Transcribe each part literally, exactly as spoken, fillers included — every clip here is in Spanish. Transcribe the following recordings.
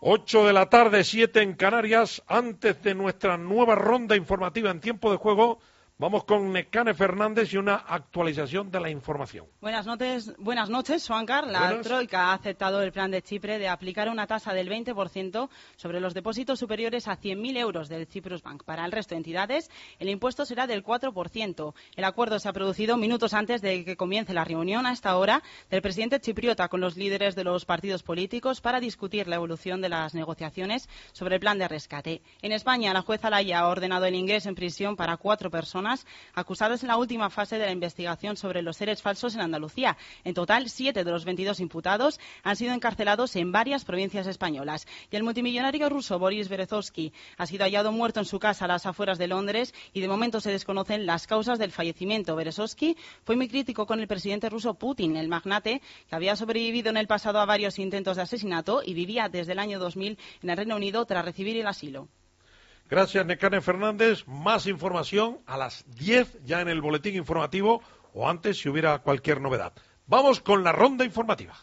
ocho de la tarde, siete en Canarias. Antes de nuestra nueva ronda informativa en tiempo de juego, vamos con Nekane Fernández y una actualización de la información. Buenas noches, buenas noches, Juancar. La Buenas. Troika ha aceptado el plan de Chipre de aplicar una tasa del veinte por ciento sobre los depósitos superiores a cien mil euros del Cyprus Bank. Para el resto de entidades, el impuesto será del cuatro por ciento. El acuerdo se ha producido minutos antes de que comience la reunión a esta hora del presidente chipriota con los líderes de los partidos políticos para discutir la evolución de las negociaciones sobre el plan de rescate. En España, la jueza Laya ha ordenado el ingreso en prisión para cuatro personas acusadas en la última fase de la investigación sobre los seres falsos en Andalucía. En total, siete de los veintidós imputados han sido encarcelados en varias provincias españolas. Y el multimillonario ruso Boris Berezovsky ha sido hallado muerto en su casa a las afueras de Londres y de momento se desconocen las causas del fallecimiento. Berezovsky fue muy crítico con el presidente ruso Putin, el magnate que había sobrevivido en el pasado a varios intentos de asesinato y vivía desde el año dos mil en el Reino Unido tras recibir el asilo. Gracias, Nekane Fernández. Más información a las diez ya en el boletín informativo o antes si hubiera cualquier novedad. Vamos con la ronda informativa.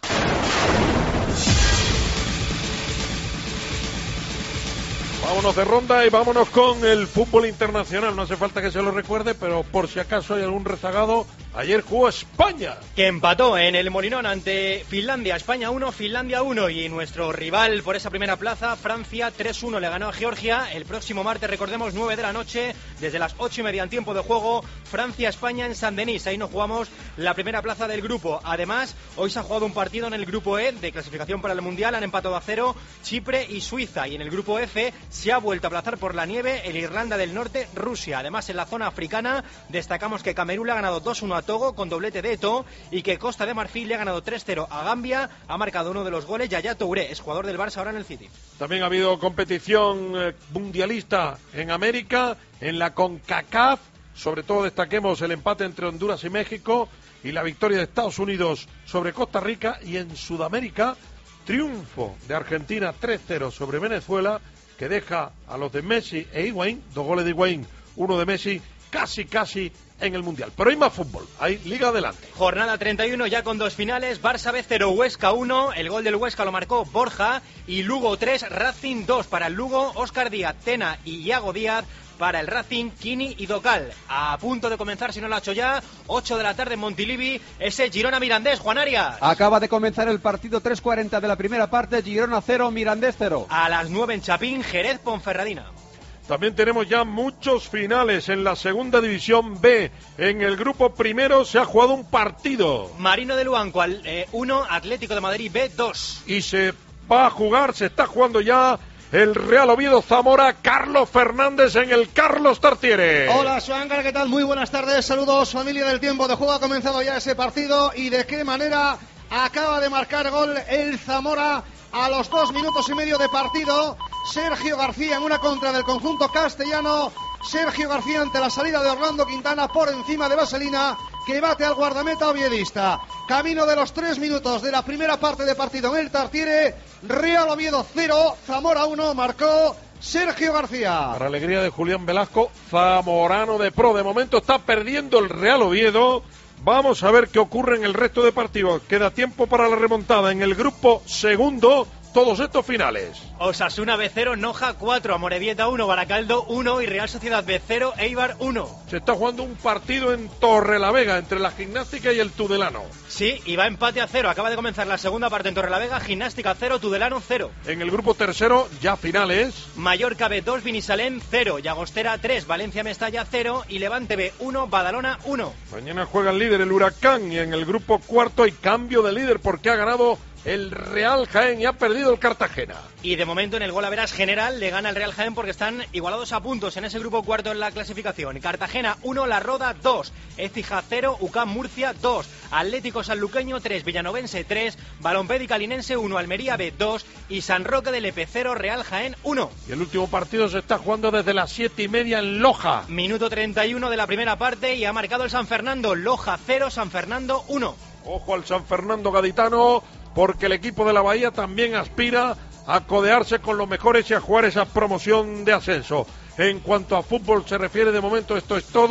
Vámonos de ronda y vámonos con el fútbol internacional. No hace falta que se lo recuerde, pero por si acaso hay algún rezagado, ayer jugó España. Que empató en el Molinón ante Finlandia. España uno, Finlandia uno. Y nuestro rival por esa primera plaza, Francia tres uno, le ganó a Georgia. El próximo martes, recordemos, nueve de la noche, desde las ocho y media en tiempo de juego, Francia-España en Saint-Denis. Ahí nos jugamos la primera plaza del grupo. Además, hoy se ha jugado un partido en el grupo E de clasificación para el Mundial. Han empatado a cero Chipre y Suiza. Y en el grupo F se ha vuelto a aplazar por la nieve el Irlanda del Norte, Rusia. Además, en la zona africana destacamos que Camerún le ha ganado dos uno a Togo con doblete de Eto'o y que Costa de Marfil le ha ganado tres cero a Gambia. Ha marcado uno de los goles Yaya Touré, es jugador del Barça ahora en el City. También ha habido competición eh, mundialista en América, en la CONCACAF. Sobre todo destaquemos el empate entre Honduras y México y la victoria de Estados Unidos sobre Costa Rica. Y en Sudamérica, triunfo de Argentina tres cero sobre Venezuela, que deja a los de Messi e Higuaín, dos goles de Higuaín, uno de Messi, casi casi en el Mundial. Pero hay más fútbol, hay Liga adelante. Jornada treinta y uno ya con dos finales, Barça B cero, Huesca uno, el gol del Huesca lo marcó Borja, y Lugo tres, Racing dos. Para el Lugo, Óscar Díaz, Tena y Iago Díaz. Para el Racing, Kini y Docal. A punto de comenzar, si no lo ha hecho ya, ocho de la tarde en Montilivi, ese Girona Mirandés, Juan Arias. Acaba de comenzar el partido, tres cuarenta de la primera parte, Girona cero, Mirandés cero. A las nueve en Chapín, Jerez Ponferradina. También tenemos ya muchos finales en la segunda división B. En el grupo primero se ha jugado un partido. Marino de Luanco uno, eh, Atlético de Madrid B dos. Y se va a jugar, se está jugando ya el Real Oviedo Zamora. Carlos Fernández en el Carlos Tartiere. Hola, Suangar, ¿qué tal? Muy buenas tardes, saludos familia del tiempo de juego. Ha comenzado ya ese partido y de qué manera acaba de marcar gol el Zamora a los dos minutos y medio de partido. Sergio García en una contra del conjunto castellano. Sergio García ante la salida de Orlando Quintana por encima de Vaselina, que bate al guardameta oviedista. Camino de los tres minutos de la primera parte de partido en el Tartiere. Real Oviedo cero, Zamora uno, marcó Sergio García. Para alegría de Julián Velasco, zamorano de pro. De momento está perdiendo el Real Oviedo. Vamos a ver qué ocurre en el resto de partidos. Queda tiempo para la remontada en el grupo segundo. Todos estos finales. Osasuna B cero, Noja cuatro, Amorebieta uno, Baracaldo uno y Real Sociedad B cero, Eibar uno. Se está jugando un partido en Torrelavega entre la Gimnástica y el Tudelano. Sí, y va empate a cero. Acaba de comenzar la segunda parte en Torrelavega, Gimnástica cero, Tudelano cero. En el grupo tercero, ya finales. Mallorca B dos, Vinisalén cero, Llagostera tres, Valencia Mestalla cero y Levante B uno, Badalona uno. Mañana juega el líder, el Huracán, y en el grupo cuarto hay cambio de líder porque ha ganado el Real Jaén y ha perdido el Cartagena. Y de momento en el gol a veras general le gana el Real Jaén porque están igualados a puntos en ese grupo cuarto en la clasificación. Cartagena uno, La Roda dos, Écija cero, U C A M Murcia dos, Atlético Sanluqueño tres, Villanovense tres, Balompédica Linense uno, Almería B dos y San Roque del Lepe cero, Real Jaén uno. Y el último partido se está jugando desde las siete y media en Loja. Minuto treinta y uno de la primera parte y ha marcado el San Fernando. Loja cero, San Fernando uno. Ojo al San Fernando gaditano, porque el equipo de la Bahía también aspira a codearse con los mejores y a jugar esa promoción de ascenso. En cuanto a fútbol se refiere, de momento esto es todo.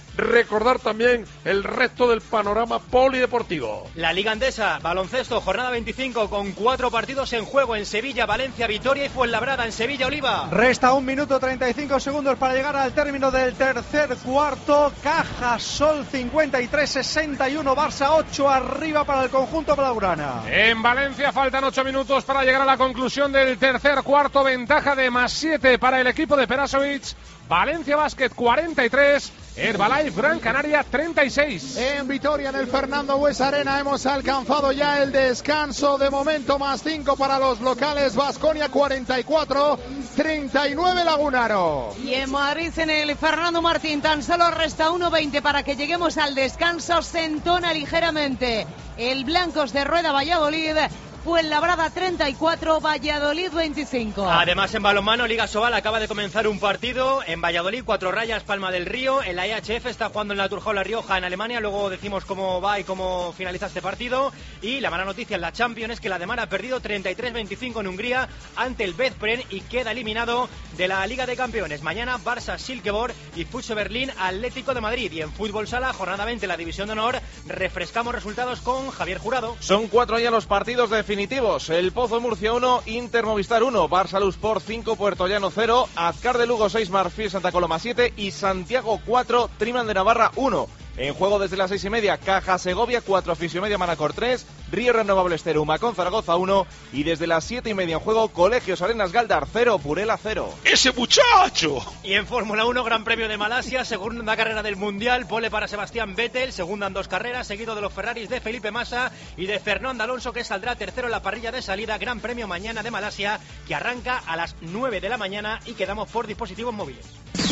recordar también el resto del panorama polideportivo. La Liga Endesa, baloncesto, jornada veinticinco con cuatro partidos en juego en Sevilla, Valencia, Vitoria y Fuenlabrada. En Sevilla, Oliva. Resta un minuto treinta y cinco segundos para llegar al término del tercer cuarto. Cajasol cincuenta y tres sesenta y uno, Barça ocho arriba para el conjunto blaugrana. En Valencia faltan ocho minutos para llegar a la conclusión del tercer cuarto, ventaja de más siete para el equipo de Perasovic. Valencia Basket cuarenta y tres, Herbalife Gran Canaria treinta y seis. En Vitoria, en el Fernando Buesa Arena, hemos alcanzado ya el descanso. De momento más cinco para los locales. Baskonia cuarenta y cuatro, treinta y nueve Lagunaro. Y en Madrid, en el Fernando Martín, tan solo resta uno veinte para que lleguemos al descanso. Se entona ligeramente el Blancos de Rueda Valladolid. Fuenlabrada treinta y cuatro, Valladolid veinticinco. Además, en balonmano, Liga Sobal acaba de comenzar un partido en Valladolid, Cuatro Rayas, Palma del Río. El A E H F está jugando en la Turjaula Rioja, en Alemania. Luego decimos cómo va y cómo finaliza este partido. Y la mala noticia en la Champions es que la Demar ha perdido treinta y tres veinticinco en Hungría ante el Bezpren y queda eliminado de la Liga de Campeones. Mañana, Barça, Silkeborg y Futsal Berlín, Atlético de Madrid. Y en Fútbol Sala, jornada veinte, la División de Honor, refrescamos resultados con Javier Jurado. Son cuatro ya los partidos de definitivos. El Pozo Murcia uno, Inter Movistar uno, Barça Lusport cinco, Puerto Llano cero, Azcar de Lugo seis, Marfil Santa Coloma siete y Santiago cuatro, Triman de Navarra uno. En juego desde las seis y media, Caja Segovia cuatro, Fisiomedia Manacor tres, Río Renovables cero, Humacón Zaragoza uno y desde las siete y media en juego, Colegios Arenas Galdar cero, Purela cero. ¡Ese muchacho! Y en Fórmula uno, Gran Premio de Malasia, segunda carrera del Mundial, pole para Sebastián Vettel, segunda en dos carreras, seguido de los Ferraris de Felipe Massa y de Fernando Alonso, que saldrá tercero en la parrilla de salida. Gran Premio mañana de Malasia, que arranca a las nueve de la mañana y quedamos por dispositivos móviles.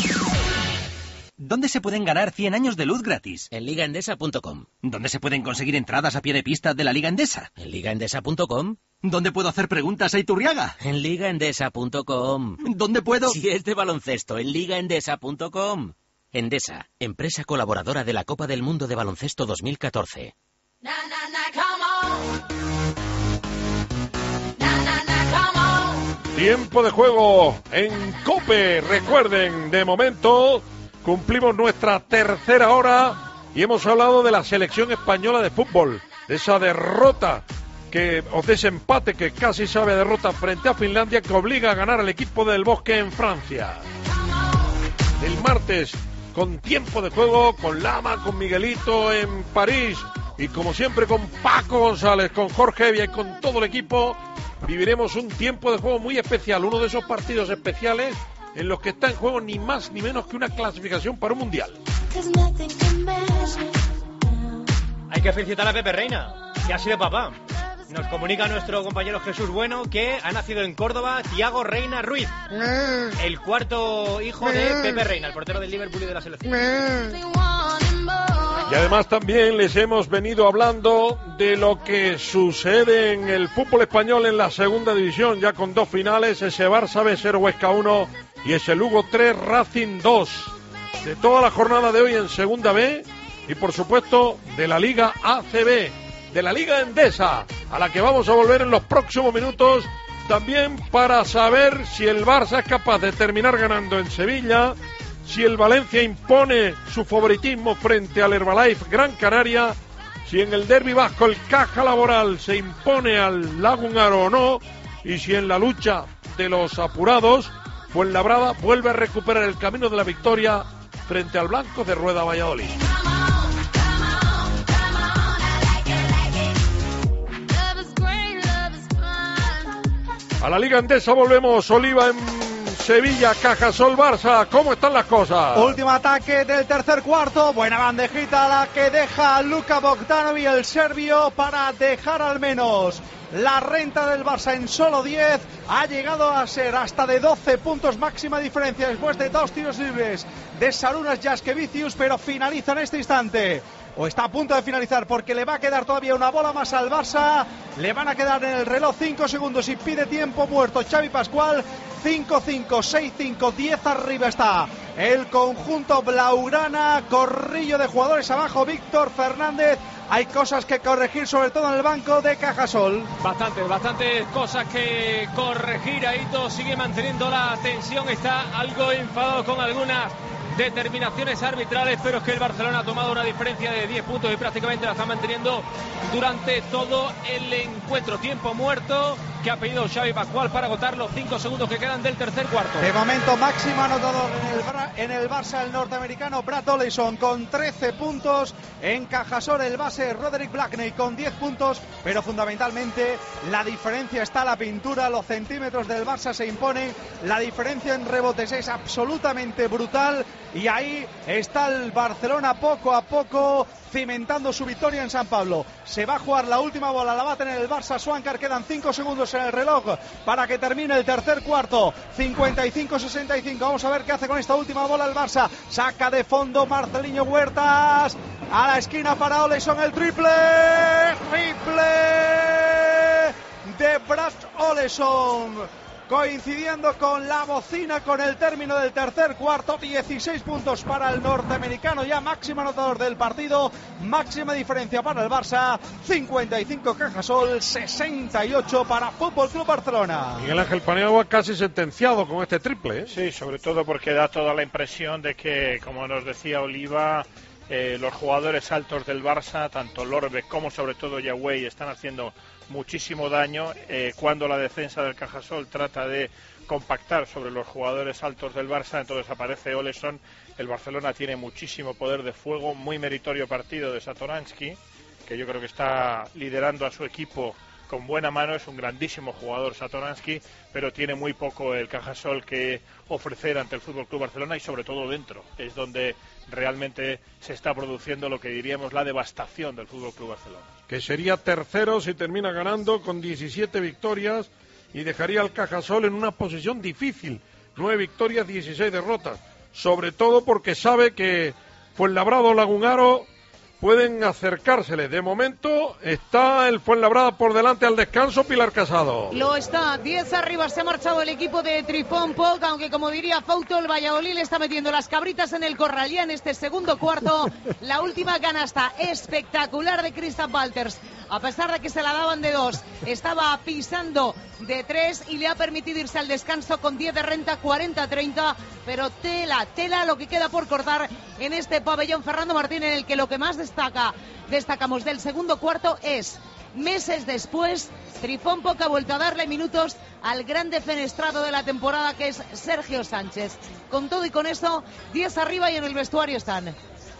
¿Dónde se pueden ganar cien años de luz gratis? En liga endesa punto com. ¿Dónde se pueden conseguir entradas a pie de pista de la Liga Endesa? En liga endesa punto com. ¿Dónde puedo hacer preguntas a Iturriaga? En liga endesa punto com. ¿Dónde puedo...? Si es de baloncesto, en liga endesa punto com. Endesa, empresa colaboradora de la Copa del Mundo de Baloncesto dos mil catorce. Na, na, na, come on. Na, na, na, come on. Tiempo de juego en COPE. Recuerden, de momento cumplimos nuestra tercera hora y hemos hablado de la selección española de fútbol, de esa derrota que, o de ese empate que casi sabe a derrota frente a Finlandia, que obliga a ganar al equipo del Bosque en Francia. El martes, con tiempo de juego, con Lama, con Miguelito en París y como siempre con Paco González, con Jorge Evia y con todo el equipo, viviremos un tiempo de juego muy especial, uno de esos partidos especiales en los que está en juego ni más ni menos que una clasificación para un mundial. Hay que felicitar a Pepe Reina, que ha sido papá. Nos comunica nuestro compañero Jesús Bueno que ha nacido en Córdoba Thiago Reina Ruiz, el cuarto hijo de Pepe Reina, el portero del Liverpool y de la selección. Y además también les hemos venido hablando de lo que sucede en el fútbol español en la segunda división, ya con dos finales, ese Barça B cero Huesca uno y ese Lugo tres Racing dos. De toda la jornada de hoy en segunda B y por supuesto de la Liga A C B, de la Liga Endesa, a la que vamos a volver en los próximos minutos, también para saber si el Barça es capaz de terminar ganando en Sevilla, si el Valencia impone su favoritismo frente al Herbalife Gran Canaria, si en el derbi vasco el Caja Laboral se impone al Lagunaro o no, y si en la lucha de los apurados, Fuenlabrada vuelve a recuperar el camino de la victoria frente al Blancos de Rueda Valladolid. A la Liga Endesa volvemos, Oliva en Sevilla, Cajasol Barça, ¿cómo están las cosas? Último ataque del tercer cuarto, buena bandejita la que deja Luka Bogdanovic, el serbio, para dejar al menos la renta del Barça en solo diez. Ha llegado a ser hasta de doce puntos máxima diferencia después de dos tiros libres de Sarunas Jaskevicius, pero finaliza en este instante. O está a punto de finalizar porque le va a quedar todavía una bola más al Barça. Le van a quedar en el reloj cinco segundos y pide tiempo muerto Xavi Pascual. cinco cinco, seis cinco, diez arriba está el conjunto blaugrana. Corrillo de jugadores abajo, Víctor Fernández. Hay cosas que corregir, sobre todo en el banco de Cajasol. Bastante, bastante cosas que corregir. Aito sigue manteniendo la tensión, está algo enfadado con algunas determinaciones arbitrales, pero es que el Barcelona ha tomado una diferencia de diez puntos y prácticamente la está manteniendo durante todo el encuentro. Tiempo muerto que ha pedido Xavi Pascual para agotar los cinco segundos que quedan del tercer cuarto. De momento máximo anotador en el, en el Barça, el norteamericano Brad Oleson con trece puntos. En Cajasol el base Roderick Blackney con diez puntos, pero fundamentalmente la diferencia está a la pintura. Los centímetros del Barça se imponen, la diferencia en rebotes es absolutamente brutal y ahí está el Barcelona poco a poco cimentando su victoria en San Pablo. Se va a jugar la última bola, la va a tener el Barça. Swankar, quedan cinco segundos en el reloj para que termine el tercer cuarto. cincuenta y cinco sesenta y cinco. Vamos a ver qué hace con esta última bola el Barça. Saca de fondo Marceliño Huertas a la esquina para Oleson, el triple triple de Brad Oleson, coincidiendo con la bocina con el término del tercer cuarto. Dieciséis puntos para el norteamericano, ya máximo anotador del partido, máxima diferencia para el Barça. Cincuenta y cinco Cajasol, sesenta y ocho para Fútbol Club Barcelona. Miguel Ángel Paniagua casi sentenciado con este triple, ¿eh? Sí, sobre todo porque da toda la impresión de que, como nos decía Oliva, eh, los jugadores altos del Barça, tanto Lorbe como sobre todo Yagüey, están haciendo muchísimo daño eh, cuando la defensa del Cajasol trata de compactar sobre los jugadores altos del Barça. Entonces aparece Oleson. El Barcelona tiene muchísimo poder de fuego, muy meritorio partido de Satoransky, que yo creo que está liderando a su equipo con buena mano. Es un grandísimo jugador Satoransky, pero tiene muy poco el Cajasol que ofrecer ante el F C Barcelona, y sobre todo dentro es donde realmente se está produciendo lo que diríamos la devastación del F C Barcelona. Que sería tercero si termina ganando con diecisiete victorias y dejaría al Cajasol en una posición difícil, nueve victorias, dieciséis derrotas, sobre todo porque sabe que Fuenlabrada o Lagunaro pueden acercársele. De momento está el Fuenlabrada por delante al descanso. Pilar Casado. Lo está, diez arriba, se ha marchado el equipo de Trifón Poc, aunque como diría Fauto, el Valladolid le está metiendo las cabritas en el corral ya en este segundo cuarto. La última canasta espectacular de Christoph Walters, a pesar de que se la daban de dos, estaba pisando de tres y le ha permitido irse al descanso con diez de renta, cuarenta a treinta, pero tela, tela lo que queda por cortar en este pabellón Fernando Martín, en el que lo que más destaca, destacamos del segundo cuarto es, meses después, Trifón Poc ha vuelto a darle minutos al gran defenestrado de la temporada, que es Sergio Sánchez. Con todo y con eso, diez arriba y en el vestuario están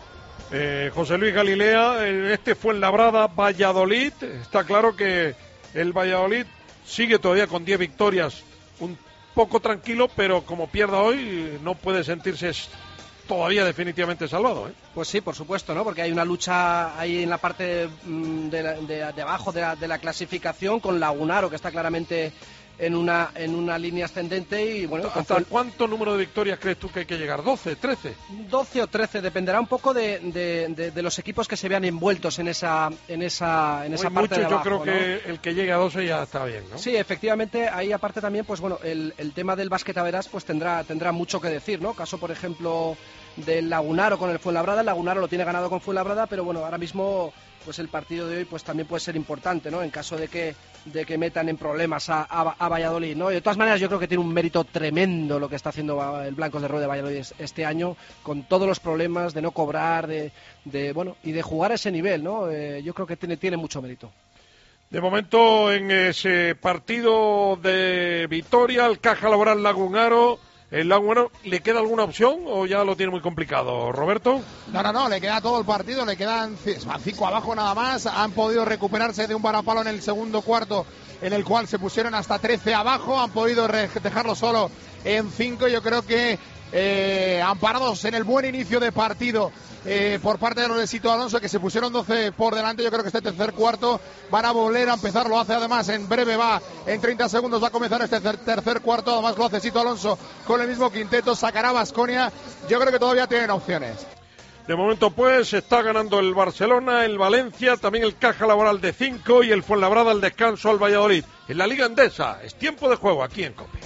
eh, José Luis Galilea. Este Fuenlabrada Valladolid, está claro que el Valladolid sigue todavía con diez victorias, un poco tranquilo, pero como pierda hoy no puede sentirse todavía definitivamente salvado, ¿eh? Pues sí, por supuesto, ¿no? Porque hay una lucha ahí en la parte de, la, de, de abajo de la, de la clasificación con Lagunaro, que está claramente en una en una línea ascendente. Y bueno, ¿hasta con... cuánto número de victorias crees tú que hay que llegar? ¿doce, trece? doce o trece, dependerá un poco de, de, de, de los equipos que se vean envueltos en esa en esa en esa parte mucho, de abajo, yo creo, ¿no?, que el que llegue a doce ya está bien, ¿no? Sí, efectivamente, ahí aparte también, pues bueno, el, el tema del básquet a verás, pues tendrá tendrá mucho que decir, ¿no? Caso, por ejemplo, del Lagunaro con el Fuenlabrada. El Lagunaro lo tiene ganado con Fuenlabrada, pero bueno, ahora mismo pues el partido de hoy pues también puede ser importante, ¿no? En caso de que de que metan en problemas a, a, a Valladolid, ¿no? Y de todas maneras, yo creo que tiene un mérito tremendo lo que está haciendo el Blancos de Rueda de Valladolid este año, con todos los problemas de no cobrar, de, de bueno, y de jugar a ese nivel, ¿no? Eh, yo creo que tiene, tiene mucho mérito. De momento, en ese partido de Vitoria, el Caja Laboral Lagunaro, ¿el Lagunaro le queda alguna opción o ya lo tiene muy complicado, Roberto? No, no, no, le queda todo el partido, le quedan cinco abajo nada más. Han podido recuperarse de un varapalo en el segundo cuarto, en el cual se pusieron hasta trece abajo, han podido dejarlo solo en cinco. Yo creo que eh, amparados en el buen inicio de partido eh, por parte de los de Sito Alonso, que se pusieron doce por delante, yo creo que este tercer cuarto van a volver a empezar. Lo hace además en breve, va en treinta segundos, va a comenzar este tercer cuarto. Además lo hace Sito Alonso con el mismo quinteto, sacará Baskonia. Yo creo que todavía tienen opciones. De momento pues está ganando el Barcelona, el Valencia, también el Caja Laboral de cinco y el Fuenlabrada al descanso al Valladolid. En la Liga Endesa es tiempo de juego aquí en COPE.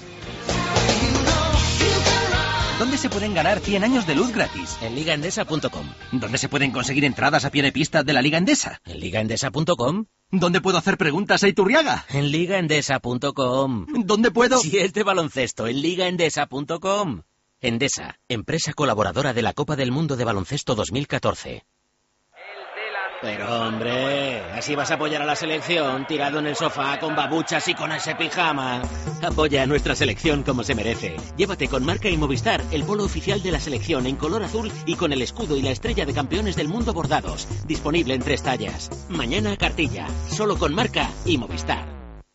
¿Dónde se pueden ganar cien años de luz gratis? En liga endesa punto com. ¿Dónde se pueden conseguir entradas a pie de pista de la Liga Endesa? En liga endesa punto com. ¿Dónde puedo hacer preguntas a Iturriaga? En liga endesa punto com. ¿Dónde puedo...? Si es de baloncesto, en liga endesa punto com. Endesa, empresa colaboradora de la Copa del Mundo de Baloncesto dos mil catorce. Pero hombre, así vas a apoyar a la selección, tirado en el sofá con babuchas y con ese pijama. Apoya a nuestra selección como se merece. Llévate con Marca y Movistar el polo oficial de la selección en color azul y con el escudo y la estrella de campeones del mundo bordados. Disponible en tres tallas. Mañana cartilla, solo con Marca y Movistar.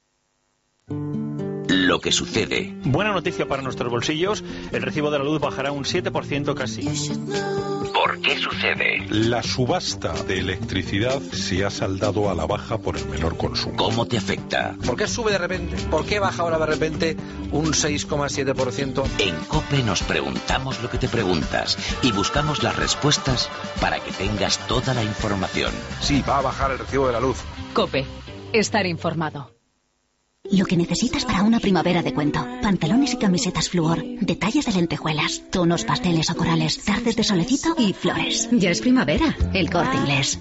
Lo que sucede. Buena noticia para nuestros bolsillos, el recibo de la luz bajará un siete por ciento casi. ¿Por qué sucede? La subasta de electricidad se ha saldado a la baja por el menor consumo. ¿Cómo te afecta? ¿Por qué sube de repente? ¿Por qué baja ahora de repente un seis coma siete por ciento? En COPE nos preguntamos lo que te preguntas y buscamos las respuestas para que tengas toda la información. Sí, va a bajar el recibo de la luz. COPE. Estar informado. Lo que necesitas para una primavera de cuento. Pantalones y camisetas fluor, detalles de lentejuelas, tonos pasteles o corales, tardes de solecito y flores. Ya es primavera, El Corte Inglés.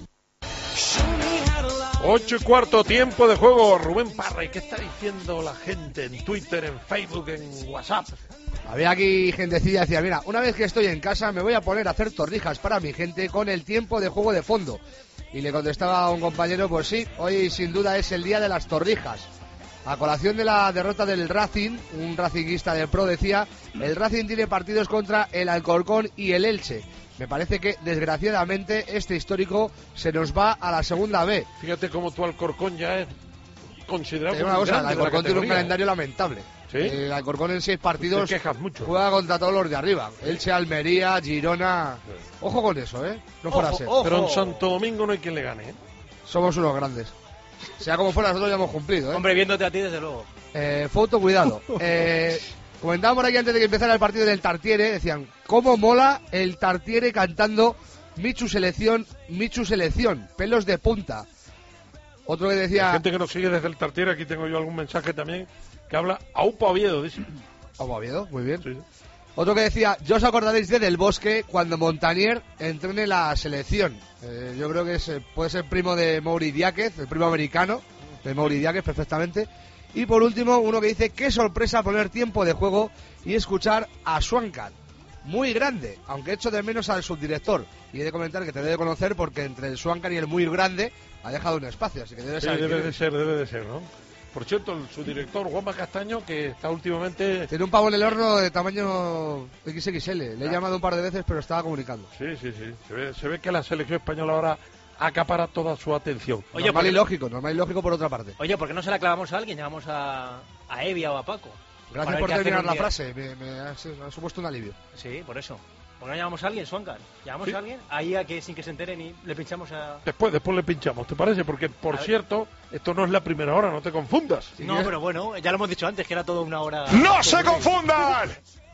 Ocho y cuarto, tiempo de juego. Rubén Parra, ¿y qué está diciendo la gente en Twitter, en Facebook, en WhatsApp? Había aquí gentecilla que decía, mira, una vez que estoy en casa me voy a poner a hacer torrijas para mi gente con el tiempo de juego de fondo. Y le contestaba a un compañero, pues sí, hoy sin duda es el día de las torrijas. A colación de la derrota del Racing, un racinguista del Pro decía, el Racing tiene partidos contra el Alcorcón y el Elche. Me parece que, desgraciadamente, este histórico se nos va a la segunda B. Fíjate cómo tu Alcorcón ya es considerado como una un cosa, grande el Alcorcón de la tiene un categoría. calendario lamentable. ¿Sí? El Alcorcón en seis partidos Te quejas mucho. juega contra todos los de arriba. Elche, Almería, Girona... Ojo con eso, ¿eh? No fuera a ser. Pero en Santo Domingo no hay quien le gane, ¿eh? Somos unos grandes. Sea como fuera, nosotros ya hemos cumplido, ¿eh? Hombre, viéndote a ti, desde luego. Eh, foto, cuidado. Eh, comentábamos por aquí antes de que empezara el partido del Tartiere, decían, ¿cómo mola el Tartiere cantando Michu Selección, Michu Selección, pelos de punta? Otro que decía... Hay gente que nos sigue desde el Tartiere, aquí tengo yo algún mensaje también, que habla Aupa Oviedo, dice. Aupa Oviedo, muy bien. Sí. Otro que decía, yo os acordaréis de Del Bosque cuando Montanier entrene la selección. Eh, yo creo que es, puede ser primo de Mauri Diáquez, el primo americano de Mauri Diáquez perfectamente. Y por último, uno que dice, qué sorpresa poner tiempo de juego y escuchar a Swankat. Muy grande, aunque echo de menos al subdirector. Y he de comentar que te debe conocer porque entre el Swankat y el muy grande ha dejado un espacio, así que debe Sí, saber debe quién de es. ser, debe de ser, ¿no? Por cierto, el, su director, Juanma Castaño, que está últimamente... Tiene un pavo en el horno de tamaño equis equis ele. Le he llamado un par de veces, pero estaba comunicando. Sí, sí, sí. Se ve, se ve que la selección española ahora acapara toda su atención. Oye, normal porque- y lógico, normal y lógico por otra parte. Oye, ¿por qué no se la clavamos a alguien? Llamamos a, a Evia o a Paco. Gracias Para por que hacen terminar un la día- frase, me, me ha, me ha supuesto un alivio. Sí, por eso. ¿Por qué no llamamos a alguien, Swankat? ¿Llamamos Sí. a alguien? Ahí a que sin que se enteren y le pinchamos a... Después, después le pinchamos, ¿te parece? Porque, por A ver. cierto, esto no es la primera hora, no te confundas. No, pero bueno, ya lo hemos dicho antes, que era todo una hora... ¡No se confundan!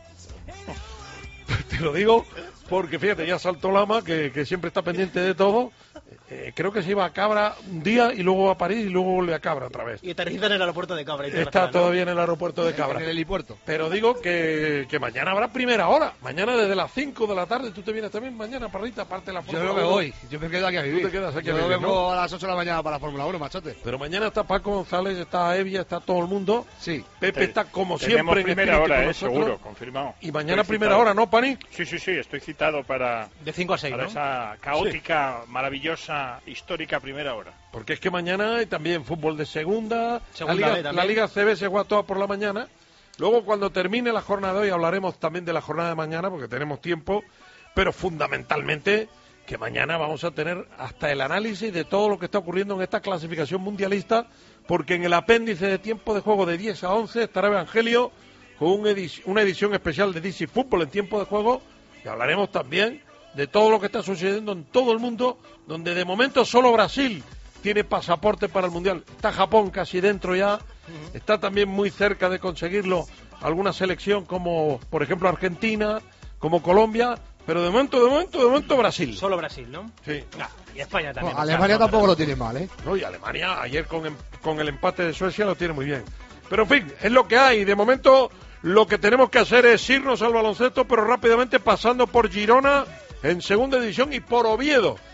Te lo digo porque, fíjate, ya saltó Lama, que, que siempre está pendiente de todo. Eh, creo que se iba a Cabra un día y luego a París y luego vuelve a Cabra otra vez. Y aterriza en el aeropuerto de Cabra. Está internacional, ¿no? todavía en el aeropuerto de Cabra. En el helipuerto. Pero digo que, que mañana habrá primera hora. Mañana desde las cinco de la tarde. ¿Tú te vienes también mañana, Parrita? Aparte de la Yo Fórmula no me uno? voy, yo me quedo aquí a vivir. Tú te quedas aquí a yo vivir, vengo ¿no? a las ocho de la mañana para la Fórmula uno, machote. Pero mañana está Paco González, está Evia, está todo el mundo. Sí. Pepe Te- está como tenemos siempre en primera espíritu hora, con eh, nosotros. seguro, confirmado. Y mañana Estoy primera citado. hora, ¿no, Pani? Sí, sí, sí, estoy citado para, De cinco a seis, para ¿no? esa caótica, maravillosa, histórica primera hora. Porque es que mañana hay también fútbol de segunda. Segunda la, B Liga, también. la Liga C B se juega toda por la mañana. Luego, cuando termine la jornada de hoy, hablaremos también de la jornada de mañana, porque tenemos tiempo. Pero fundamentalmente, que mañana vamos a tener hasta el análisis de todo lo que está ocurriendo en esta clasificación mundialista, porque en el apéndice de tiempo de juego de diez a once estará Evangelio con un edi- una edición especial de D C Fútbol en tiempo de juego. Y hablaremos también de todo lo que está sucediendo en todo el mundo, donde de momento solo Brasil tiene pasaporte para el Mundial. Está Japón casi dentro ya, está también muy cerca de conseguirlo alguna selección como, por ejemplo, Argentina, como Colombia, pero de momento, de momento, de momento Brasil. Solo Brasil, ¿no? Sí. Ah, y España también. Bueno, o sea, Alemania no, tampoco pero- lo tiene mal, ¿eh? No, y Alemania ayer con, em- con el empate de Suecia lo tiene muy bien. Pero en fin, es lo que hay. De momento lo que tenemos que hacer es irnos al baloncesto, pero rápidamente pasando por Girona en segunda división y por Oviedo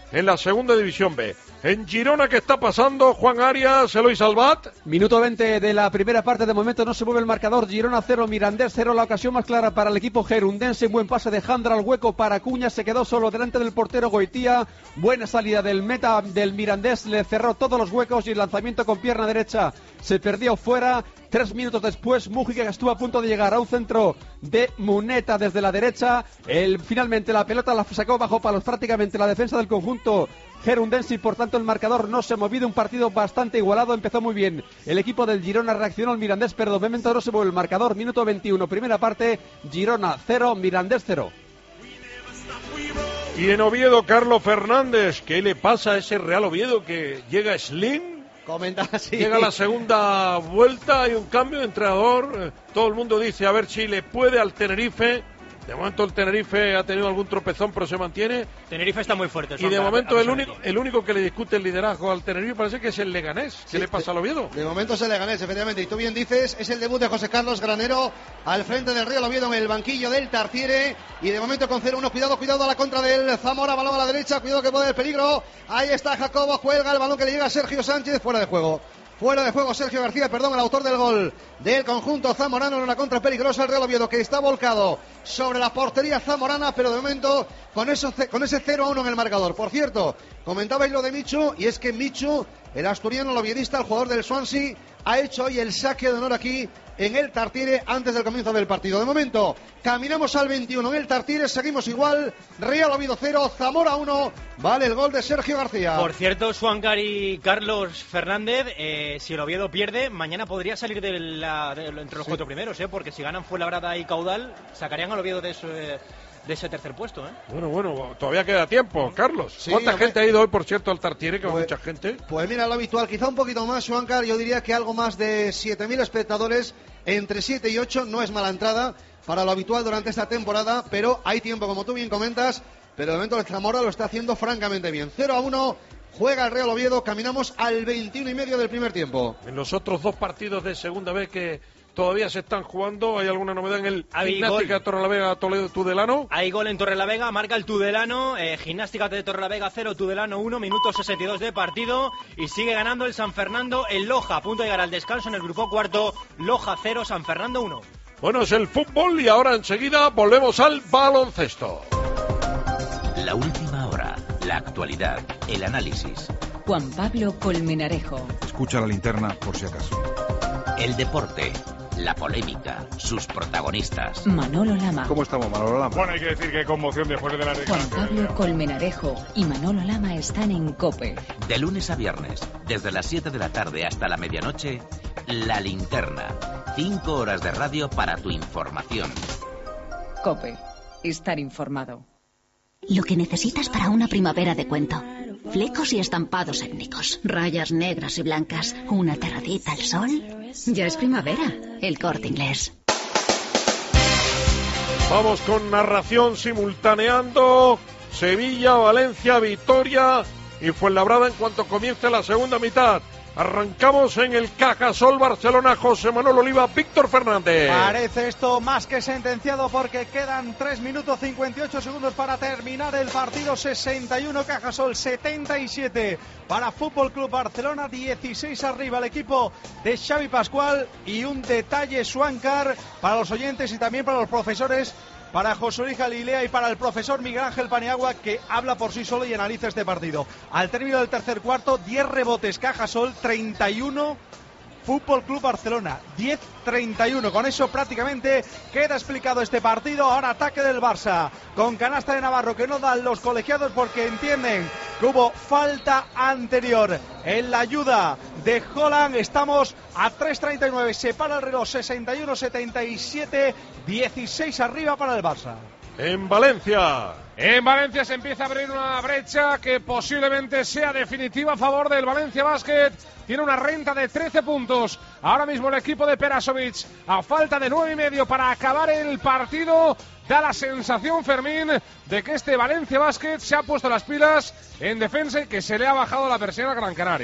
en la segunda división B. En Girona, ¿qué está pasando? Juan Arias, Eloy Salvat. Minuto veinte de la primera parte, de momento no se mueve el marcador. Girona cero, Mirandés cero, la ocasión más clara para el equipo gerundense. Buen pase de Jandra al hueco para Cuña, se quedó solo delante del portero Goitía. Buena salida del meta del Mirandés, le cerró todos los huecos y el lanzamiento con pierna derecha se perdió fuera. Tres minutos después, Mújica, que estuvo a punto de llegar a un centro de Muneta desde la derecha. El, finalmente la pelota la sacó bajo palos prácticamente la defensa del conjunto gerundense y por tanto el marcador no se ha movido. Un partido bastante igualado, empezó muy bien el equipo del Girona, reaccionó al Mirandés, pero de momento no se mueve el marcador. Minuto veintiuno, primera parte, Girona cero, Mirandés cero. Y en Oviedo, Carlos Fernández, ¿qué le pasa a ese Real Oviedo que llega Slim? Comenta así. Llega la segunda vuelta, hay un cambio de entrenador, todo el mundo dice a ver si le puede al Tenerife. De momento el Tenerife ha tenido algún tropezón, pero se mantiene. Tenerife está muy fuerte. Y de momento el único, el único que le discute el liderazgo al Tenerife parece que es el Leganés. ¿Qué sí, le pasa al Oviedo? De momento es el Leganés, efectivamente. Y tú bien dices, es el debut de José Carlos Granero al frente del Real Oviedo en el banquillo del Tartiere. Y de momento con cero uno, cuidado, cuidado a la contra del Zamora, balón a la derecha, cuidado que puede haber peligro. Ahí está Jacobo, cuelga el balón que le llega a Sergio Sánchez, fuera de juego. Fuera de juego Sergio García, perdón, el autor del gol del conjunto zamorano en una contra peligrosa. El Real Oviedo que está volcado sobre la portería zamorana, pero de momento con, eso, con ese cero a uno en el marcador. Por cierto, comentabais lo de Michu, y es que Michu, el asturiano, el oviedista, el jugador del Swansea, ha hecho hoy el saque de honor aquí en el Tartiere antes del comienzo del partido. De momento, caminamos al veintiuno en el Tartiere, seguimos igual, Real Oviedo cero, Zamora uno, vale el gol de Sergio García. Por cierto, Suancar y Carlos Fernández, eh, si el Oviedo pierde, mañana podría salir de la, de, entre los sí. cuatro primeros, eh, porque si ganan Fuenlabrada y Caudal, sacarían al Oviedo de eso. Eh, de ese tercer puesto, ¿eh? Bueno, bueno, todavía queda tiempo, Carlos. Sí, ¿Cuánta hombre. gente ha ido hoy, por cierto, al Tartiere? Que pues, va mucha gente. Pues mira, lo habitual, quizá un poquito más, Juancar, yo diría que algo más de siete mil espectadores, entre siete y ocho, no es mala entrada para lo habitual durante esta temporada, pero hay tiempo, como tú bien comentas, pero de momento el Zamora lo está haciendo francamente bien. cero a uno, juega el Real Oviedo, caminamos al veintiuno y medio del primer tiempo. En los otros dos partidos de segunda vez que todavía se están jugando, ¿hay alguna novedad en el Hay Gimnástica gol. Torrelavega Toledo Tudelano? Hay gol en Torrelavega, marca el Tudelano, eh, Gimnástica de Torrelavega cero, Tudelano uno, minuto sesenta y dos de partido, y sigue ganando el San Fernando en Loja, a punto de llegar al descanso en el grupo cuarto, Loja cero, San Fernando uno. Bueno, es el fútbol y ahora enseguida volvemos al baloncesto. La última hora, la actualidad, el análisis. Juan Pablo Colmenarejo. Escucha la linterna por si acaso. El deporte, la polémica, sus protagonistas. Manolo Lama. ¿Cómo estamos, Manolo Lama? Bueno, hay que decir que conmoción después de la Juan Pablo Colmenarejo y Manolo Lama están en COPE. De lunes a viernes, desde las siete de la tarde hasta la medianoche, La Linterna. Cinco horas de radio para tu información. COPE. Estar informado. Lo que necesitas para una primavera de cuento. Flecos y estampados étnicos, rayas negras y blancas, una terracita al sol. Ya es primavera. El Corte Inglés. Vamos con narración simultaneando Sevilla, Valencia, Vitoria y Fuenlabrada en cuanto comience la segunda mitad. Arrancamos en el Cajasol Barcelona, José Manuel Oliva, Víctor Fernández. Parece esto más que sentenciado porque quedan tres minutos cincuenta y ocho segundos para terminar el partido. Sesenta y uno Cajasol, setenta y siete para Fútbol Club Barcelona, dieciséis arriba el equipo de Xavi Pascual. Y un detalle, Suancar, para los oyentes y también para los profesores, para José Luis Galilea y para el profesor Miguel Ángel Paniagua, que habla por sí solo y analiza este partido. Al término del tercer cuarto, diez rebotes Cajasol, treinta y uno Fútbol Club Barcelona, diez treinta y uno. Con eso prácticamente queda explicado este partido. Ahora ataque del Barça con canasta de Navarro que no dan los colegiados porque entienden que hubo falta anterior en la ayuda de Holland. Estamos a tres treinta y nueve, se para el reloj, sesenta y uno setenta y siete, dieciséis arriba para el Barça. En Valencia. En Valencia se empieza a abrir una brecha que posiblemente sea definitiva a favor del Valencia Basket. Tiene una renta de trece puntos. Ahora mismo el equipo de Perasovic, a falta de nueve y medio para acabar el partido, da la sensación, Fermín, de que este Valencia Basket se ha puesto las pilas en defensa y que se le ha bajado la persiana a Gran Canaria.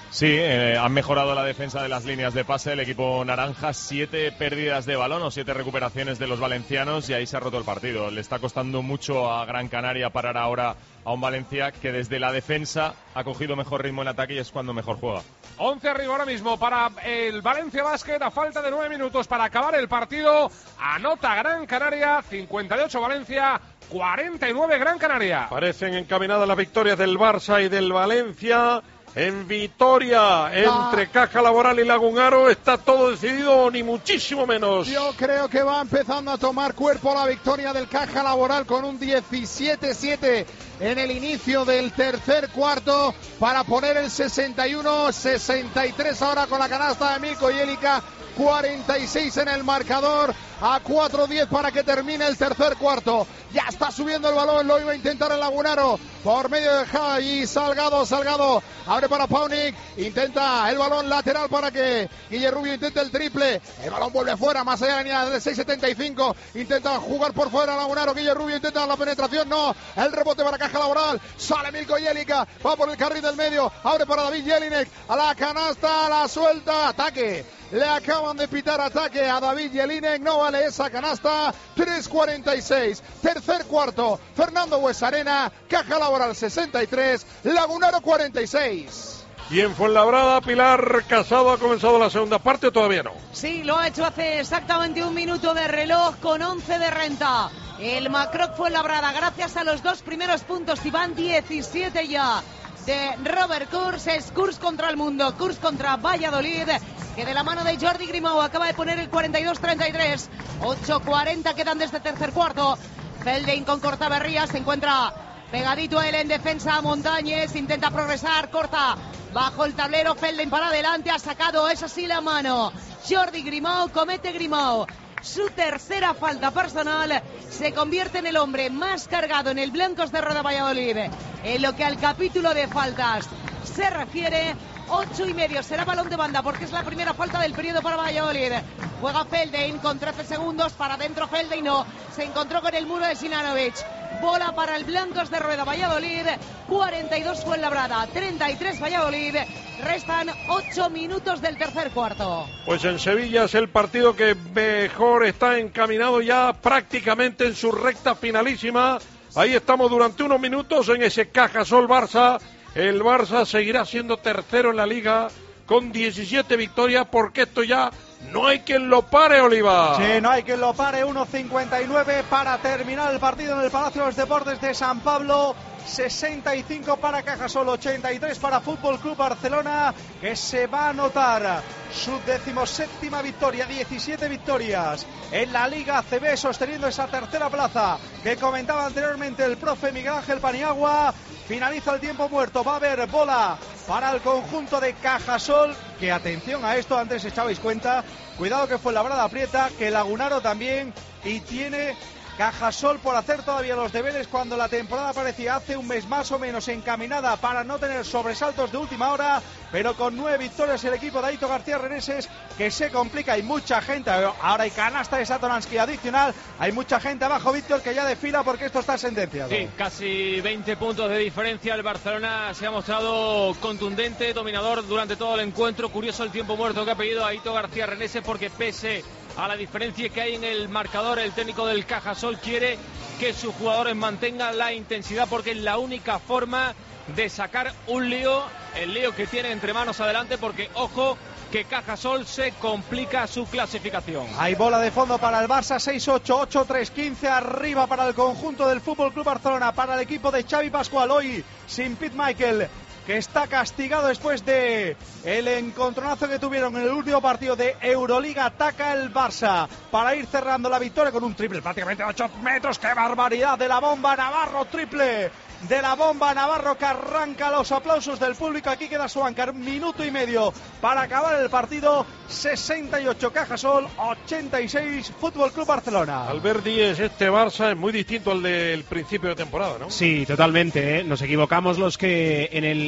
Sí, eh, han mejorado la defensa de las líneas de pase el equipo naranja, siete pérdidas de balón o siete recuperaciones de los valencianos y ahí se ha roto el partido. Le está costando mucho a Gran Canaria parar ahora a un Valencia que desde la defensa ha cogido mejor ritmo en ataque y es cuando mejor juega. once arriba ahora mismo para el Valencia Basket, a falta de nueve minutos para acabar el partido. Anota Gran Canaria, cincuenta y ocho Valencia, cuarenta y nueve Gran Canaria. Parecen encaminadas las victorias del Barça y del Valencia. En Vitoria, entre Caja Laboral y Lagunaro, está todo decidido, ni muchísimo menos. Yo creo que va empezando a tomar cuerpo la victoria del Caja Laboral con un diecisiete siete en el inicio del tercer cuarto para poner el sesenta y uno sesenta y tres ahora con la canasta de Mirko Jelica. cuarenta y seis en el marcador, a cuatro diez para que termine el tercer cuarto. Ya está subiendo el balón, lo iba a intentar el Lagunaro por medio de Javi Salgado. Salgado abre para Paunik, intenta el balón lateral para que Guille Rubio intente el triple. El balón vuelve fuera, más allá de la línea de seis setenta y cinco. Intenta jugar por fuera Lagunaro. Guille Rubio intenta la penetración, no. El rebote para Caja Laboral. Sale Mirko Jelica, va por el carril del medio. Abre para David Jelinek, a la canasta, la suelta, ataque. Le acaban de pitar ataque a David Jelinek, no vale esa canasta. Tres cuarenta y seis, tercer cuarto. Fernando Buesarena, Caja Laboral sesenta y tres, Lagunaro cuarenta y seis. Y en Fuenlabrada, Pilar Casado ha comenzado la segunda parte, o todavía no. Sí, lo ha hecho hace exactamente un minuto de reloj con once de renta. El Macroc Fuenlabrada, gracias a los dos primeros puntos, y van diecisiete ya de Robert Kurz. Es Kurz contra el mundo, Kurz contra Valladolid, que de la mano de Jordi Grimau acaba de poner el cuarenta y dos treinta y tres. ocho cuarenta quedan de este tercer cuarto. Feldein con Cortaberría, se encuentra pegadito a él en defensa. Montañez intenta progresar, corta bajo el tablero. Feldein para adelante, ha sacado, es así la mano. Jordi Grimau, comete Grimau su tercera falta personal, se convierte en el hombre más cargado en el Blancos de Rueda Valladolid en lo que al capítulo de faltas se refiere. Ocho y medio, será balón de banda porque es la primera falta del periodo para Valladolid. Juega Feldein con trece segundos, para adentro Feldein, no, se encontró con el muro de Sinanovic. Bola para el Blancos de Rueda Valladolid, cuarenta y dos Fuenlabrada, treinta y tres Valladolid. Restan ocho minutos del tercer cuarto. Pues en Sevilla es el partido que mejor está encaminado ya prácticamente en su recta finalísima. Ahí estamos durante unos minutos en ese Cajasol Barça. El Barça seguirá siendo tercero en la Liga con diecisiete victorias, porque esto ya no hay quien lo pare, Oliva. Sí, no hay quien lo pare. uno cincuenta y nueve para terminar el partido en el Palacio de los Deportes de San Pablo. sesenta y cinco para Cajasol, ochenta y tres para Fútbol Club Barcelona, que se va a anotar su decimoséptima victoria, diecisiete victorias en la Liga A C B, sosteniendo esa tercera plaza que comentaba anteriormente el profe Miguel Ángel Paniagua. Finaliza el tiempo muerto, va a haber bola para el conjunto de Cajasol, que atención a esto, antes echabais cuenta, cuidado que Fuenlabrada aprieta, que Lagunaro también, y tiene Cajasol por hacer todavía los deberes cuando la temporada parecía hace un mes más o menos encaminada para no tener sobresaltos de última hora, pero con nueve victorias el equipo de Aito García Reneses, que se complica. Hay mucha gente, ahora hay canasta de Satoransky adicional, hay mucha gente abajo, Víctor, que ya desfila porque esto está sentenciado. Sí, casi veinte puntos de diferencia. El Barcelona se ha mostrado contundente, dominador durante todo el encuentro. Curioso el tiempo muerto que ha pedido Aito García Reneses, porque pese a la diferencia que hay en el marcador, el técnico del Cajasol quiere que sus jugadores mantengan la intensidad, porque es la única forma de sacar un lío, el lío que tiene entre manos adelante, porque ojo que Cajasol se complica su clasificación. Hay bola de fondo para el Barça, seis ocho, ocho tres, quince arriba para el conjunto del Fútbol Club Barcelona, para el equipo de Xavi Pascual, hoy sin Pete Michael, que está castigado después de el encontronazo que tuvieron en el último partido de Euroliga. Ataca el Barça para ir cerrando la victoria con un triple prácticamente de ocho metros. ¡Qué barbaridad! De la bomba Navarro, triple de la bomba Navarro, que arranca los aplausos del público. Aquí queda su banca, un minuto y medio para acabar el partido. Sesenta y ocho Cajasol, ochenta y seis Fútbol Club Barcelona. Albert Díez, este Barça es muy distinto al del principio de temporada, ¿no? Sí, totalmente, ¿eh? Nos equivocamos los que en el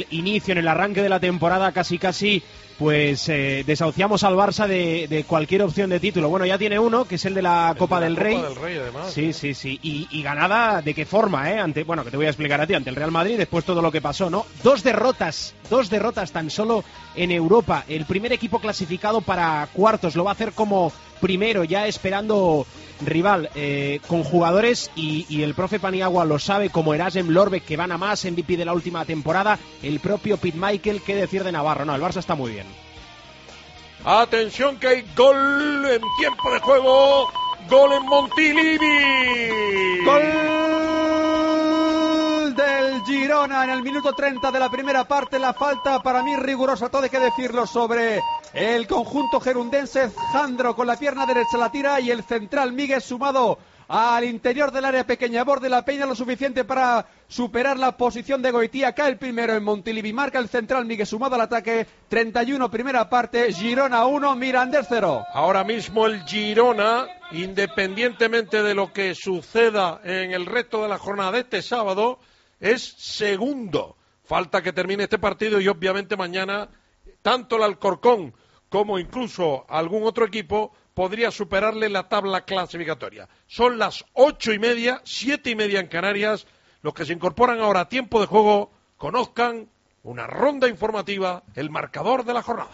inicio, en el arranque de la temporada, casi casi pues eh, desahuciamos al Barça de, de cualquier opción de título. Bueno, ya tiene uno, que es el de la el Copa de la del Copa Rey. del Rey, además. Sí, sí, sí. Y, y ganada, ¿de qué forma, eh? Ante, bueno, que te voy a explicar a ti, ante el Real Madrid, después todo lo que pasó, ¿no? Dos derrotas, dos derrotas tan solo en Europa. El primer equipo clasificado para cuartos lo va a hacer como primero, ya esperando rival, eh, con jugadores, y, y el profe Paniagua lo sabe, como Erasem Lorbeck, que van a más, M V P de la última temporada, el propio Pete Michael, qué decir de Navarro. No, el Barça está muy bien. Atención que hay gol en tiempo de juego, gol en Montilivi. Gol del Girona en el minuto treinta de la primera parte. La falta para mí rigurosa, todo hay que decirlo, sobre el conjunto gerundense. Jandro con la pierna derecha la tira, y el central Miguel, sumado al interior del área pequeña, borde la peña, lo suficiente para superar la posición de Goitía. Cae el primero en Montilivi, marca el central Miguel, sumado al ataque. Treinta y uno primera parte, Girona uno, Mirandés cero. Ahora mismo el Girona, independientemente de lo que suceda en el resto de la jornada de este sábado, es segundo. Falta que termine este partido, y obviamente mañana tanto el Alcorcón como incluso algún otro equipo podría superarle la tabla clasificatoria. Son las ocho y media, siete y media en Canarias. Los que se incorporan ahora a tiempo de juego, conozcan una ronda informativa, el marcador de la jornada.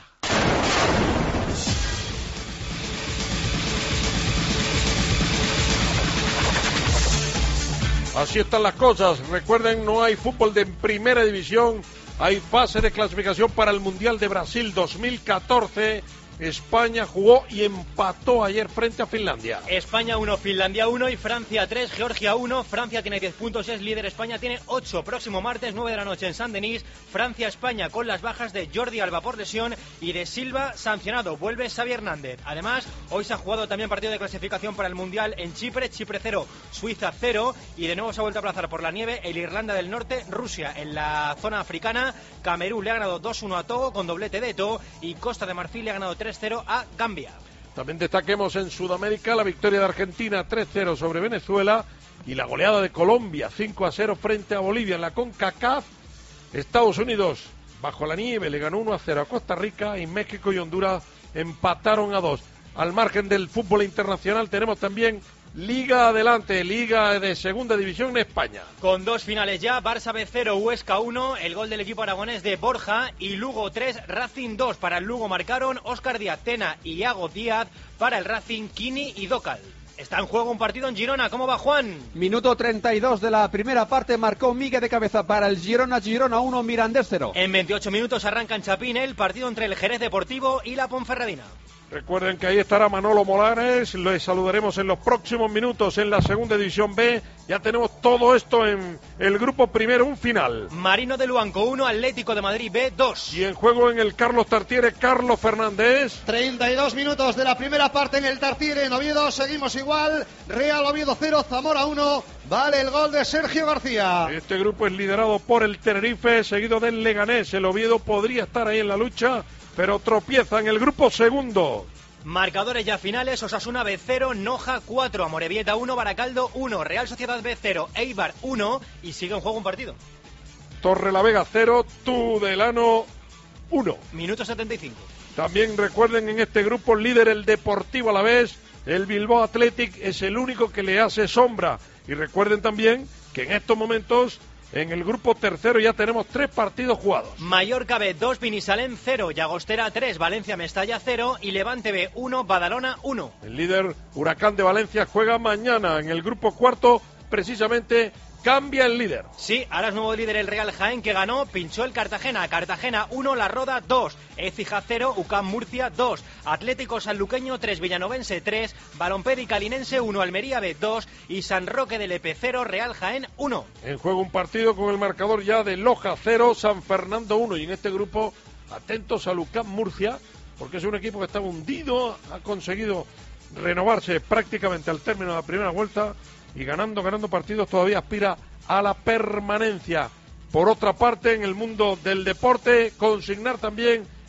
Así están las cosas. Recuerden, no hay fútbol de primera división. Hay fase de clasificación para el Mundial de Brasil dos mil catorce. España jugó y empató ayer frente a Finlandia. España uno, Finlandia uno y Francia tres, Georgia uno. Francia tiene diez puntos, es líder. España tiene ocho. Próximo martes, nueve de la noche en Saint-Denis. Francia-España, con las bajas de Jordi Alba por lesión y de Silva sancionado. Vuelve Xavi Hernández. Además, hoy se ha jugado también partido de clasificación para el Mundial en Chipre. Chipre cero, Suiza cero. Y de nuevo se ha vuelto a aplazar por la nieve el Irlanda del Norte, Rusia. En la zona africana, Camerún le ha ganado dos uno a Togo con doblete de Eto'o, y Costa de Marfil le ha ganado tres cero a Gambia. También destaquemos en Sudamérica la victoria de Argentina tres cero sobre Venezuela, y la goleada de Colombia cinco a cero frente a Bolivia. En la CONCACAF, Estados Unidos bajo la nieve le ganó uno a cero a Costa Rica, y México y Honduras empataron a dos. Al margen del fútbol internacional, tenemos también Liga adelante, Liga de Segunda División en España. Con dos finales ya, Barça B cero, Huesca uno, el gol del equipo aragonés de Borja, y Lugo tres, Racing dos. Para el Lugo marcaron Óscar Díaz Tena y Iago Díaz, para el Racing Kini y Docal. Está en juego un partido en Girona, ¿cómo va, Juan? Minuto treinta y dos de la primera parte, marcó Miguel de cabeza para el Girona, Girona uno, Mirandés cero. En veintiocho minutos arranca en Chapín el partido entre el Jerez Deportivo y la Ponferradina. Recuerden que ahí estará Manolo Molares, les saludaremos en los próximos minutos en la Segunda División B. Ya tenemos todo esto en el grupo primero, un final. Marino de Luanco uno, Atlético de Madrid B dos. Y en juego en el Carlos Tartiere, Carlos Fernández. treinta y dos minutos de la primera parte en el Tartiere, en Oviedo, seguimos igual. Real Oviedo cero, Zamora uno. Vale el gol de Sergio García. Este grupo es liderado por el Tenerife, seguido del Leganés. El Oviedo podría estar ahí en la lucha, pero tropieza en el grupo segundo. Marcadores ya finales: Osasuna B cero, Noja cuatro, Amorebieta uno, Baracaldo uno, Real Sociedad B cero, Eibar uno, y sigue en juego un partido. Torrelavega cero, Tudelano uno. Minuto setenta y cinco. También recuerden, en este grupo líder el Deportivo Alavés, el Bilbao Athletic es el único que le hace sombra. Y recuerden también que en estos momentos en el grupo tercero ya tenemos tres partidos jugados. Mallorca B dos, Binissalem cero, Llagostera tres, Valencia Mestalla cero y Levante B uno, Badalona uno. El líder Huracán de Valencia juega mañana. En el grupo cuarto, precisamente, cambia el líder. Sí, ahora es nuevo líder el Real Jaén, que ganó, pinchó el Cartagena. Cartagena uno, La Roda dos, Écija cero, U C A M Murcia dos, Atlético Sanluqueño tres, Villanovense tres, Balompédic Calinense uno, Almería B dos y San Roque del Lepe cero, Real Jaén uno. En juego un partido con el marcador ya de Loja cero, San Fernando uno. Y en este grupo, atentos al U C A M Murcia, porque es un equipo que está hundido, ha conseguido renovarse prácticamente al término de la primera vuelta, y ganando, ganando partidos todavía aspira a la permanencia. Por otra parte, en el mundo del deporte, consignar también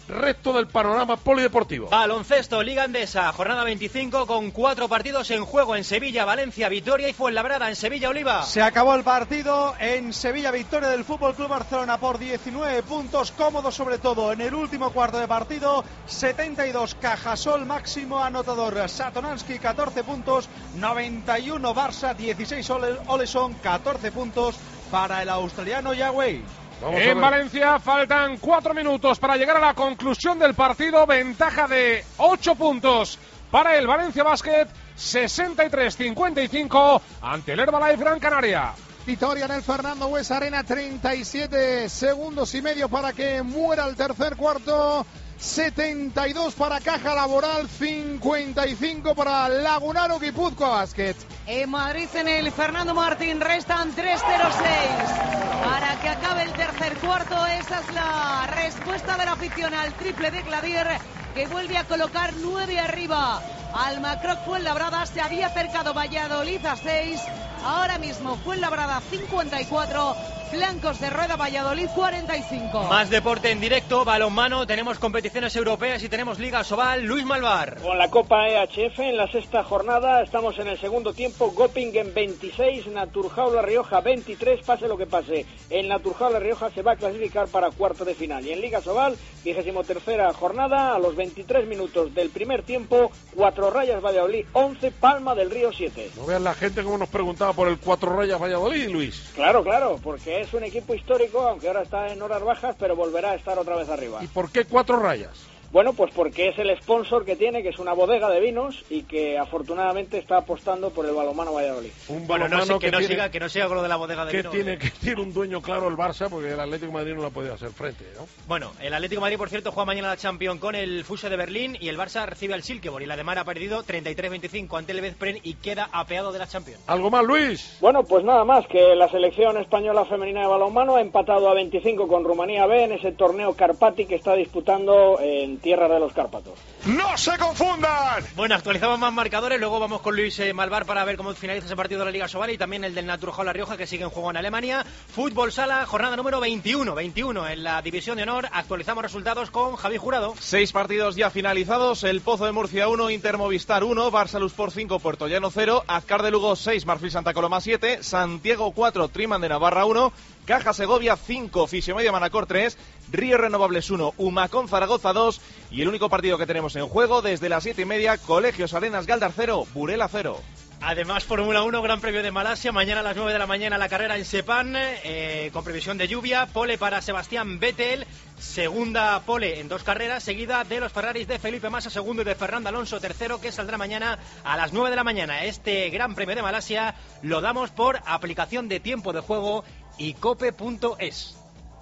resto del panorama polideportivo. Baloncesto, Liga Endesa, jornada veinticinco con cuatro partidos en juego en Sevilla, Valencia, Vitoria y Fuenlabrada. En Sevilla, Oliva. Se acabó el partido en Sevilla, victoria del F C Barcelona por diecinueve puntos, cómodo sobre todo en el último cuarto de partido. setenta y dos Cajasol, máximo anotador Satoransky, catorce puntos, noventa y uno Barça, dieciséis Ole, Oleson, catorce puntos para el australiano Yagüey. En Valencia faltan cuatro minutos para llegar a la conclusión del partido. Ventaja de ocho puntos para el Valencia Basket, sesenta y tres cincuenta y cinco ante el Herbalife Gran Canaria. Victoria en el Fernando Buesa Arena, treinta y siete segundos y medio para que muera el tercer cuarto. setenta y dos para Caja Laboral, cincuenta y cinco para Lagunaro Guipúzcoa Basket. En Madrid, en el Fernando Martín, restan tres cero seis para que acabe el tercer cuarto. Esa es la respuesta de la afición al triple de Clavier, que vuelve a colocar nueve arriba al Macroc Fuenlabrada. Se había acercado Valladolid a seis, ahora mismo Fuenlabrada cincuenta y cuatro, Blancos de Rueda Valladolid cuarenta y cinco. Más deporte en directo, balonmano, tenemos competiciones europeas y tenemos Liga Sobal. Luis Malvar. Con la Copa E H F en la sexta jornada, estamos en el segundo tiempo. Göppingen veintiséis, Naturjaula Rioja veintitrés, pase lo que pase. El Naturjaula Rioja se va a clasificar para cuarto de final. Y en Liga Sobal, vigésimo tercera jornada, a los veintitrés minutos del primer tiempo, Cuatro Rayas Valladolid once, Palma del Río siete. No vean la gente como nos preguntaba por el Cuatro Rayas Valladolid, Luis. Claro, claro, porque es un equipo histórico, aunque ahora está en horas bajas, pero volverá a estar otra vez arriba. ¿Y por qué Cuatro Rayas? Bueno, pues porque es el sponsor que tiene, que es una bodega de vinos y que afortunadamente está apostando por el balonmano Valladolid. Un Bueno, no, sé, que, que no tiene, siga, que no siga con lo de la bodega de que vinos. tiene que tiene un dueño claro el Barça, porque el Atlético de Madrid no la puede hacer frente, ¿no? Bueno, el Atlético de Madrid, por cierto, juega mañana la Champions con el Fuse de Berlín y el Barça recibe al Silkeborg. Y la de Mar ha perdido treinta y tres veinticinco ante el Veszprém y queda apeado de la Champions. ¿Algo más, Luis? Bueno, pues nada más, que la selección española femenina de balonmano ha empatado a veinticinco con Rumanía B en ese torneo Carpati que está disputando en tierra de los Cárpatos. ¡No se confundan! Bueno, actualizamos más marcadores, luego vamos con Luis eh, Malvar para ver cómo finaliza ese partido de la Liga Sobal y también el del Naturjaula Rioja, que sigue en juego en Alemania. Fútbol Sala, jornada número veintiuno, veintiuno en la División de Honor. Actualizamos resultados con Javi Jurado. Seis partidos ya finalizados: el Pozo de Murcia uno, Inter Movistar uno, Barça Luspor cinco, Puerto Llano cero, Azcar de Lugo seis, Marfil Santa Coloma siete, Santiago cuatro, Triman de Navarra uno, Caja Segovia cinco, Fisiomedia Manacor tres, Río Renovables uno, Humacón Zaragoza dos y el único partido que tenemos en juego desde las siete y media, Colegios Arenas Galdar cero, Burela cero. Además, Fórmula uno, Gran Premio de Malasia, mañana a las nueve de la mañana la carrera en Sepang, eh, con previsión de lluvia, pole para Sebastián Vettel, segunda pole en dos carreras, seguida de los Ferraris de Felipe Massa, segundo, y de Fernando Alonso, tercero, que saldrá mañana a las nueve de la mañana. Este Gran Premio de Malasia lo damos por aplicación de tiempo de juego y cope punto es.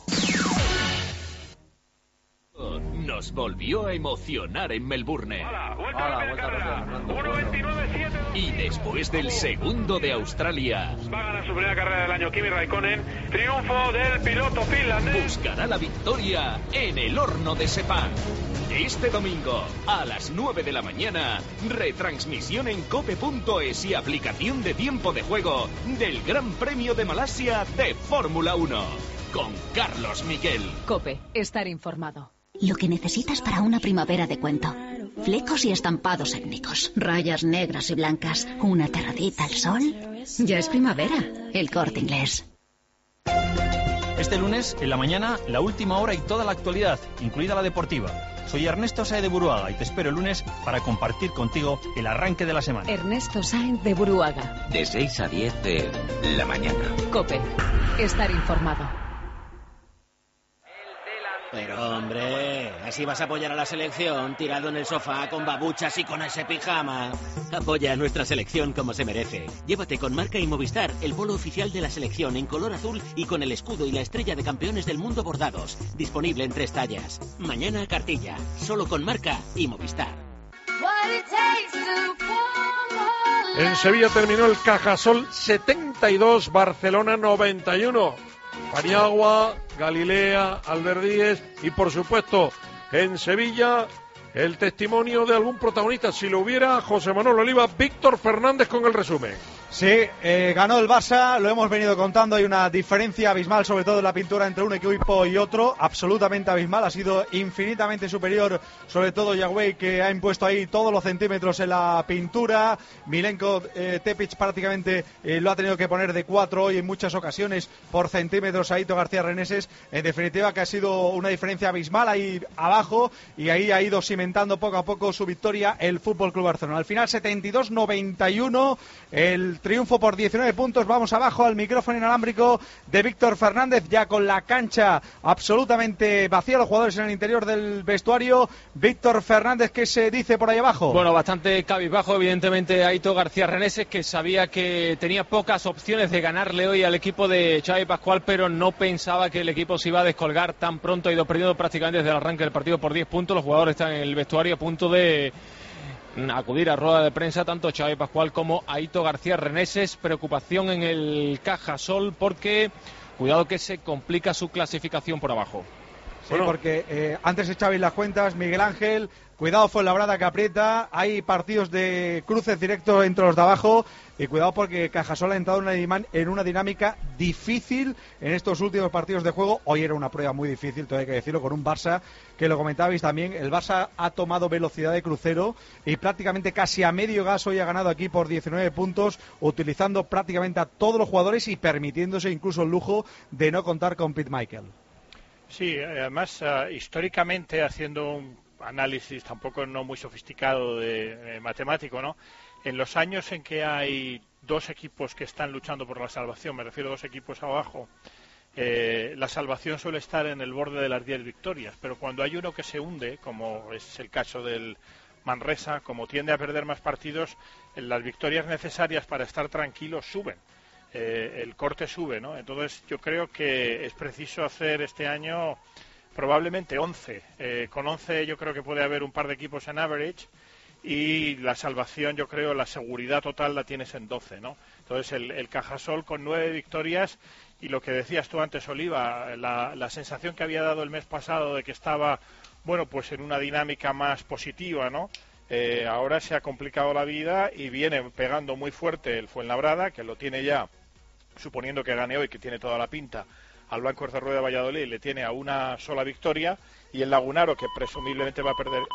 Nos volvió a emocionar en Melbourne. Hola, vuelta Hola, vuelta a uno veintinueve siete. Y después del segundo de Australia, va a ganar su primera carrera del año Kimi Raikkonen. Triunfo del piloto finlandés. Buscará la victoria en el horno de Sepang. Este domingo, a las nueve de la mañana, retransmisión en cope punto es y aplicación de tiempo de juego del Gran Premio de Malasia de Fórmula uno. Con Carlos Miguel. Cope, estar informado. Lo que necesitas para una primavera de cuento. Flecos y estampados étnicos, rayas negras y blancas, una terradita al sol. Ya es primavera. El Corte Inglés. Este lunes, en la mañana, la última hora y toda la actualidad, incluida la deportiva. Soy Ernesto Sáenz de Buruaga y te espero el lunes para compartir contigo el arranque de la semana. Ernesto Sáenz de Buruaga. De seis a diez de la mañana. Cope, estar informado. Pero hombre, así vas a apoyar a la selección, tirado en el sofá con babuchas y con ese pijama. Apoya a nuestra selección como se merece. Llévate con Marca y Movistar el polo oficial de la selección en color azul y con el escudo y la estrella de campeones del mundo bordados. Disponible en tres tallas. Mañana cartilla, solo con Marca y Movistar. En Sevilla terminó el Cajasol setenta y dos, Barcelona noventa y uno. Paniagua, Galilea, Albert Díez y por supuesto en Sevilla el testimonio de algún protagonista. Si lo hubiera, José Manuel Oliva, Víctor Fernández con el resumen. Sí, eh, ganó el Barça, lo hemos venido contando, hay una diferencia abismal, sobre todo en la pintura entre un equipo y otro, absolutamente abismal, ha sido infinitamente superior, sobre todo Yagüey, que ha impuesto ahí todos los centímetros en la pintura. Milenko eh, Tepic prácticamente eh, lo ha tenido que poner de cuatro hoy en muchas ocasiones por centímetros a Aito García Reneses. En definitiva, que ha sido una diferencia abismal ahí abajo, y ahí ha ido cimentando poco a poco su victoria el F C Barcelona. Al final setenta y dos noventa y uno, el triunfo por diecinueve puntos. Vamos abajo al micrófono inalámbrico de Víctor Fernández, ya con la cancha absolutamente vacía, los jugadores en el interior del vestuario. Víctor Fernández, ¿qué se dice por ahí abajo? Bueno, bastante cabizbajo, evidentemente, Aito García Reneses, que sabía que tenía pocas opciones de ganarle hoy al equipo de Xavi Pascual, pero no pensaba que el equipo se iba a descolgar tan pronto. Ha ido perdiendo prácticamente desde el arranque del partido por diez puntos. Los jugadores están en el vestuario a punto de acudir a rueda de prensa, tanto Xavi Pascual como Aito García Reneses. Preocupación en el Cajasol porque cuidado que se complica su clasificación por abajo. Sí, bueno, porque eh, antes echabais las cuentas, Miguel Ángel, cuidado Fuenlabrada que aprieta, hay partidos de cruces directos entre los de abajo, y cuidado porque Cajasol ha entrado en una, en una dinámica difícil en estos últimos partidos de juego. Hoy era una prueba muy difícil, todo hay que decirlo, con un Barça que lo comentabais también. El Barça ha tomado velocidad de crucero y prácticamente casi a medio gas hoy ha ganado aquí por diecinueve puntos, utilizando prácticamente a todos los jugadores y permitiéndose incluso el lujo de no contar con Pete Michael. Sí, además uh, históricamente, haciendo un análisis tampoco no muy sofisticado de eh, matemático, ¿no? En los años en que hay dos equipos que están luchando por la salvación, me refiero a dos equipos abajo, eh, la salvación suele estar en el borde de las diez victorias, pero cuando hay uno que se hunde, como es el caso del Manresa, como tiende a perder más partidos, las victorias necesarias para estar tranquilos suben. Eh, el corte sube, ¿no? Entonces yo creo que es preciso hacer este año probablemente once. Eh, con once yo creo que puede haber un par de equipos en average, y la salvación, yo creo, la seguridad total la tienes en doce, ¿no? Entonces el, el Cajasol con nueve victorias, y lo que decías tú antes, Oliva, la, la sensación que había dado el mes pasado de que estaba, bueno, pues en una dinámica más positiva, ¿no? Eh, ahora se ha complicado la vida y viene pegando muy fuerte el Fuenlabrada, que lo tiene ya, suponiendo que gane hoy, que tiene toda la pinta, al Blancos de Rueda de Valladolid, le tiene a una sola victoria, y el Lagunaro, que presumiblemente va a perder.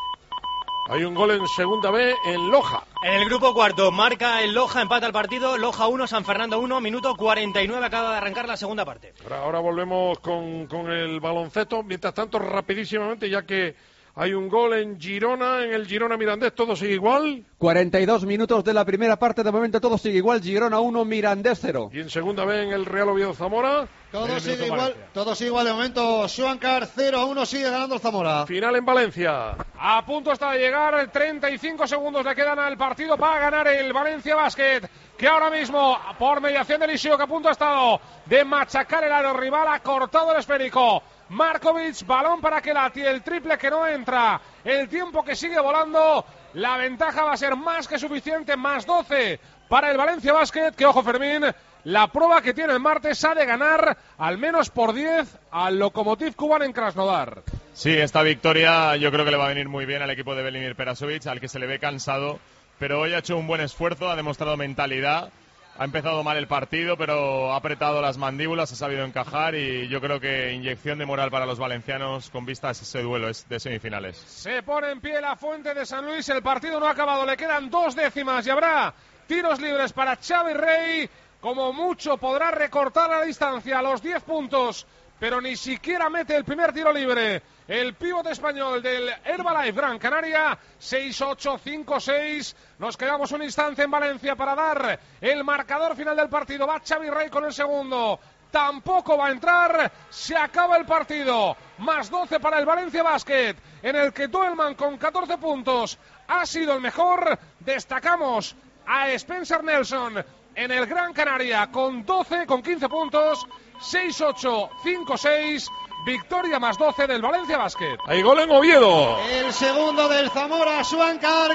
Hay un gol en segunda B en Loja. En el grupo cuarto, marca el Loja, empata el partido, Loja uno, San Fernando uno, minuto cuarenta y nueve, acaba de arrancar la segunda parte. Ahora, ahora volvemos con, con el baloncesto, mientras tanto, rapidísimamente, ya que hay un gol en Girona, en el Girona Mirandés, todo sigue igual. cuarenta y dos minutos de la primera parte, de momento todo sigue igual, Girona uno, Mirandés cero. Y en segunda B en el Real Oviedo Zamora. Todo sigue igual, todo sigue igual de momento, Xuancar cero a uno, sigue ganando el Zamora. Final en Valencia. A punto está de llegar, treinta y cinco segundos le quedan al partido para ganar el Valencia Basket, que ahora mismo, por mediación de Eliseo, que a punto ha estado de machacar el aro rival, ha cortado el esférico Markovic, balón para Kelati, el triple que no entra, el tiempo que sigue volando, la ventaja va a ser más que suficiente, más doce para el Valencia Basket, que ojo Fermín, la prueba que tiene el martes ha de ganar al menos por diez al Lokomotiv Kuban en Krasnodar. Sí, esta victoria yo creo que le va a venir muy bien al equipo de Velimir Perasovic, al que se le ve cansado, pero hoy ha hecho un buen esfuerzo, ha demostrado mentalidad. Ha empezado mal el partido, pero ha apretado las mandíbulas, ha sabido encajar, y yo creo que inyección de moral para los valencianos con vistas a ese duelo de semifinales. Se pone en pie la Fuente de San Luis, el partido no ha acabado, le quedan dos décimas y habrá tiros libres para Xavi Rey. Como mucho podrá recortar la distancia a los diez puntos, pero ni siquiera mete el primer tiro libre. El pivote español del Herbalife Gran Canaria, seis ocho cinco seis. Nos quedamos un instante en Valencia para dar el marcador final del partido. Va Xavi Rey con el segundo. Tampoco va a entrar. Se acaba el partido. Más doce para el Valencia Basket, en el que Doelman con catorce puntos ha sido el mejor. Destacamos a Spencer Nelson en el Gran Canaria con doce, con quince puntos. seis ocho cinco seis. Victoria más doce del Valencia Basket. Hay gol en Oviedo. El segundo del Zamora, Xuancar,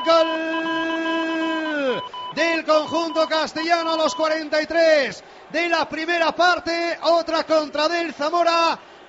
gol del conjunto castellano a los cuarenta y tres de la primera parte. Otra contra del Zamora,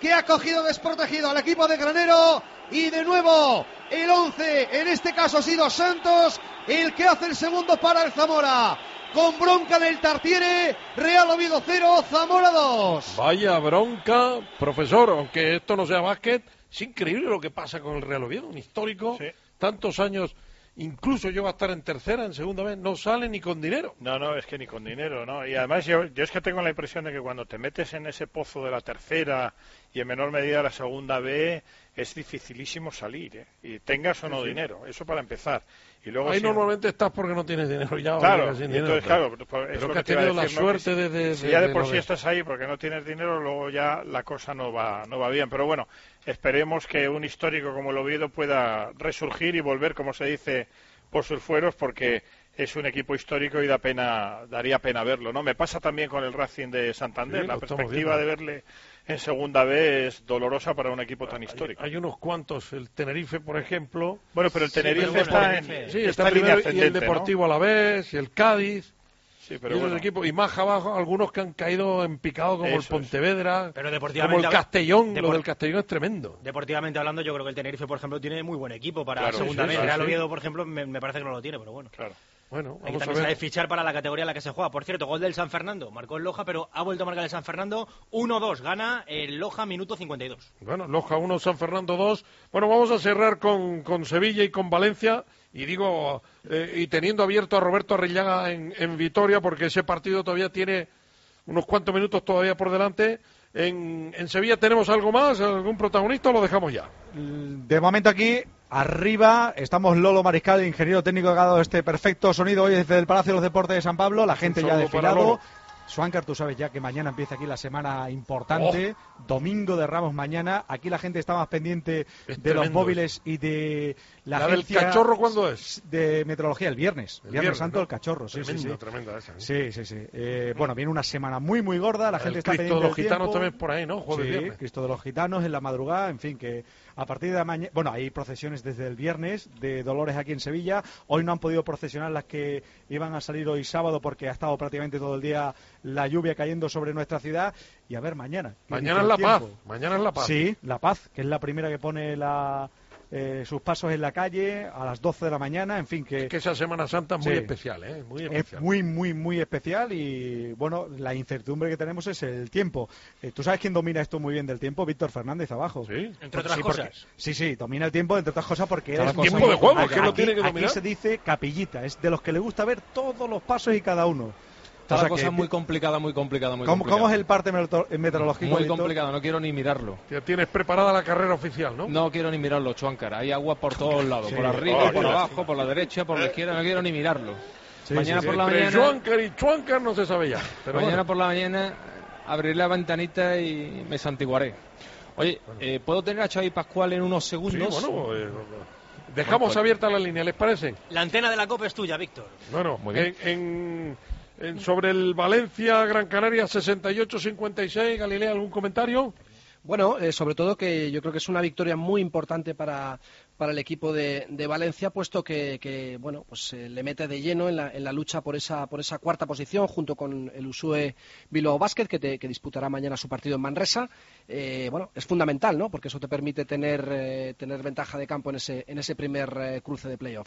que ha cogido desprotegido al equipo de Granero, y de nuevo el once, en este caso ha sido Santos el que hace el segundo para el Zamora. Con bronca en el Tartiere, Real Oviedo cero, Zamora dos. Vaya bronca, profesor, aunque esto no sea básquet, es increíble lo que pasa con el Real Oviedo, un histórico, sí. Tantos años, incluso yo va a estar en tercera, en segunda vez, no sale ni con dinero. No, no, es que ni con dinero, ¿no? Y además yo, yo es que tengo la impresión de que cuando te metes en ese pozo de la tercera y en menor medida la segunda B, es dificilísimo salir, ¿eh? Y tengas o no sí, sí. dinero, eso para empezar. Y luego ahí si normalmente no... estás porque no tienes dinero ya. Claro, sin y entonces, dinero, claro, pero, pero es que has tenido la decir, suerte ¿no? de, de, si de... ya de de por sí de... estás ahí porque no tienes dinero, luego ya la cosa no va, no va bien. Pero bueno, esperemos que un histórico como el Oviedo pueda resurgir y volver, como se dice, por sus fueros, porque es un equipo histórico y da pena, daría pena verlo, ¿no? Me pasa también con el Racing de Santander, sí, la perspectiva de verle en segunda B es dolorosa para un equipo tan histórico. Hay, hay unos cuantos, el Tenerife, por ejemplo. Bueno, pero el Tenerife sí, está, bueno, en, sí, está, está en línea primero, y el Deportivo ¿no? a la vez, y el Cádiz. Sí, pero y, bueno. equipos, y más abajo, algunos que han caído en picado, como Eso el Pontevedra, pero deportivamente como el Castellón. Depor... Lo del Castellón es tremendo. Deportivamente hablando, yo creo que el Tenerife, por ejemplo, tiene muy buen equipo para claro, segunda sí, vez. sí, El Real sí. Oviedo, por ejemplo, me, me parece que no lo tiene, pero bueno. Claro. Bueno, hay que vamos también a ver. saber fichar para la categoría en la que se juega. Por cierto, gol del San Fernando. Marcó el Loja, pero ha vuelto a marcar el San Fernando. uno dos. Gana el Loja, minuto cincuenta y dos. Bueno, Loja uno, San Fernando dos. Bueno, vamos a cerrar con, con Sevilla y con Valencia. Y digo, eh, y teniendo abierto a Roberto Arrillaga en, en Vitoria, porque ese partido todavía tiene unos cuantos minutos todavía por delante. En, en Sevilla tenemos algo más, algún protagonista, o lo dejamos ya. De momento aquí, arriba, estamos Lolo Mariscal, ingeniero técnico, que ha dado este perfecto sonido hoy desde el Palacio de los Deportes de San Pablo. La gente ya ha desfilado. Swankar, tú sabes ya que mañana empieza aquí la semana importante, oh. Domingo de Ramos mañana. Aquí la gente está más pendiente es de los móviles y de la, ¿La agencia del cachorro cuándo es? De meteorología, el viernes. El viernes, viernes Santo, ¿no? El cachorro, sí, Tremendo, sí, sí. Tremenda esa, ¿no? Sí, sí, sí. Eh, bueno, viene una semana muy, muy gorda. La el gente está Cristo pendiente de los del Gitanos tiempo. también por ahí, ¿no? Jueves, sí, viernes. Cristo de los Gitanos en la madrugada. En fin, que a partir de mañana... Bueno, hay procesiones desde el viernes de Dolores aquí en Sevilla. Hoy no han podido procesionar las que iban a salir hoy sábado porque ha estado prácticamente todo el día la lluvia cayendo sobre nuestra ciudad. Y a ver, mañana. Mañana es La Paz. Mañana es La Paz. Sí, La Paz, que es la primera que pone la... Eh, sus pasos en la calle a las doce de la mañana, en fin, que... Es que esa Semana Santa es muy sí, especial, ¿eh? Muy especial. Es muy, muy, muy especial y, bueno, la incertidumbre que tenemos es el tiempo. Eh, ¿Tú sabes quién domina esto muy bien del tiempo? Víctor Fernández abajo. Sí, entre otras sí, cosas. Porque, sí, sí, domina el tiempo, entre otras cosas, porque es... tiempo muy, de juego, aquí, que lo tiene que dominar. Aquí se dice capillita, es de los que le gusta ver todos los pasos y cada uno. Está o sea la cosa que, muy complicada, muy complicada, muy ¿cómo, complicada. ¿Cómo es el parte meteorológico? Muy Víctor? complicado, no quiero ni mirarlo. Ya tienes preparada la carrera oficial, ¿no? No quiero ni mirarlo, Chuáncar. Hay agua por todos lados, sí. por arriba, oh, por sí. abajo, por la derecha, por la izquierda. No quiero ni mirarlo. Sí, mañana sí, por sí. la Entre mañana... Chuáncar y Chuáncar no se sabe ya. Pero mañana bueno. por la mañana abriré la ventanita y me santiguaré. Oye, bueno. eh, ¿puedo tener a Xavi Pascual en unos segundos? Sí, bueno, eh, dejamos bueno, pues... abierta la línea, ¿les parece? La antena de la COPE es tuya, Víctor. Bueno, muy bien. En... en... En, sobre el Valencia Gran Canaria sesenta y ocho cincuenta y seis, Galilea, ¿algún comentario? Bueno, eh, sobre todo que yo creo que es una victoria muy importante para, para el equipo de, de Valencia, puesto que, que bueno, pues eh, le mete de lleno en la, en la lucha por esa, por esa cuarta posición, junto con el U S U E Bilbao Basket, que, te, que disputará mañana su partido en Manresa. Eh, bueno, es fundamental, ¿no? Porque eso te permite tener, eh, tener ventaja de campo en ese, en ese primer eh, cruce de playoff.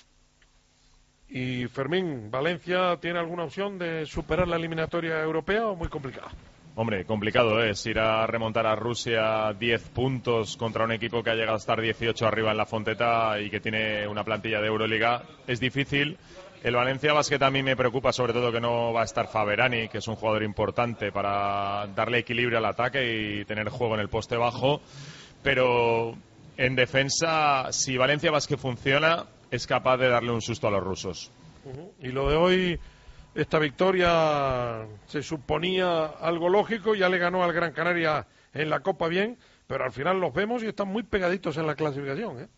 Y Fermín, ¿Valencia tiene alguna opción de superar la eliminatoria europea o muy complicada? Hombre, complicado es ir a remontar a Rusia diez puntos contra un equipo que ha llegado a estar dieciocho arriba en la Fonteta y que tiene una plantilla de Euroliga. Es difícil. El Valencia Basket a mí me preocupa sobre todo que no va a estar Faberani, que es un jugador importante para darle equilibrio al ataque y tener juego en el poste bajo. Pero en defensa, si Valencia Basket funciona, es capaz de darle un susto a los rusos. Uh-huh. Y lo de hoy, esta victoria se suponía algo lógico, ya le ganó al Gran Canaria en la Copa bien, pero al final los vemos y están muy pegaditos en la clasificación, ¿eh?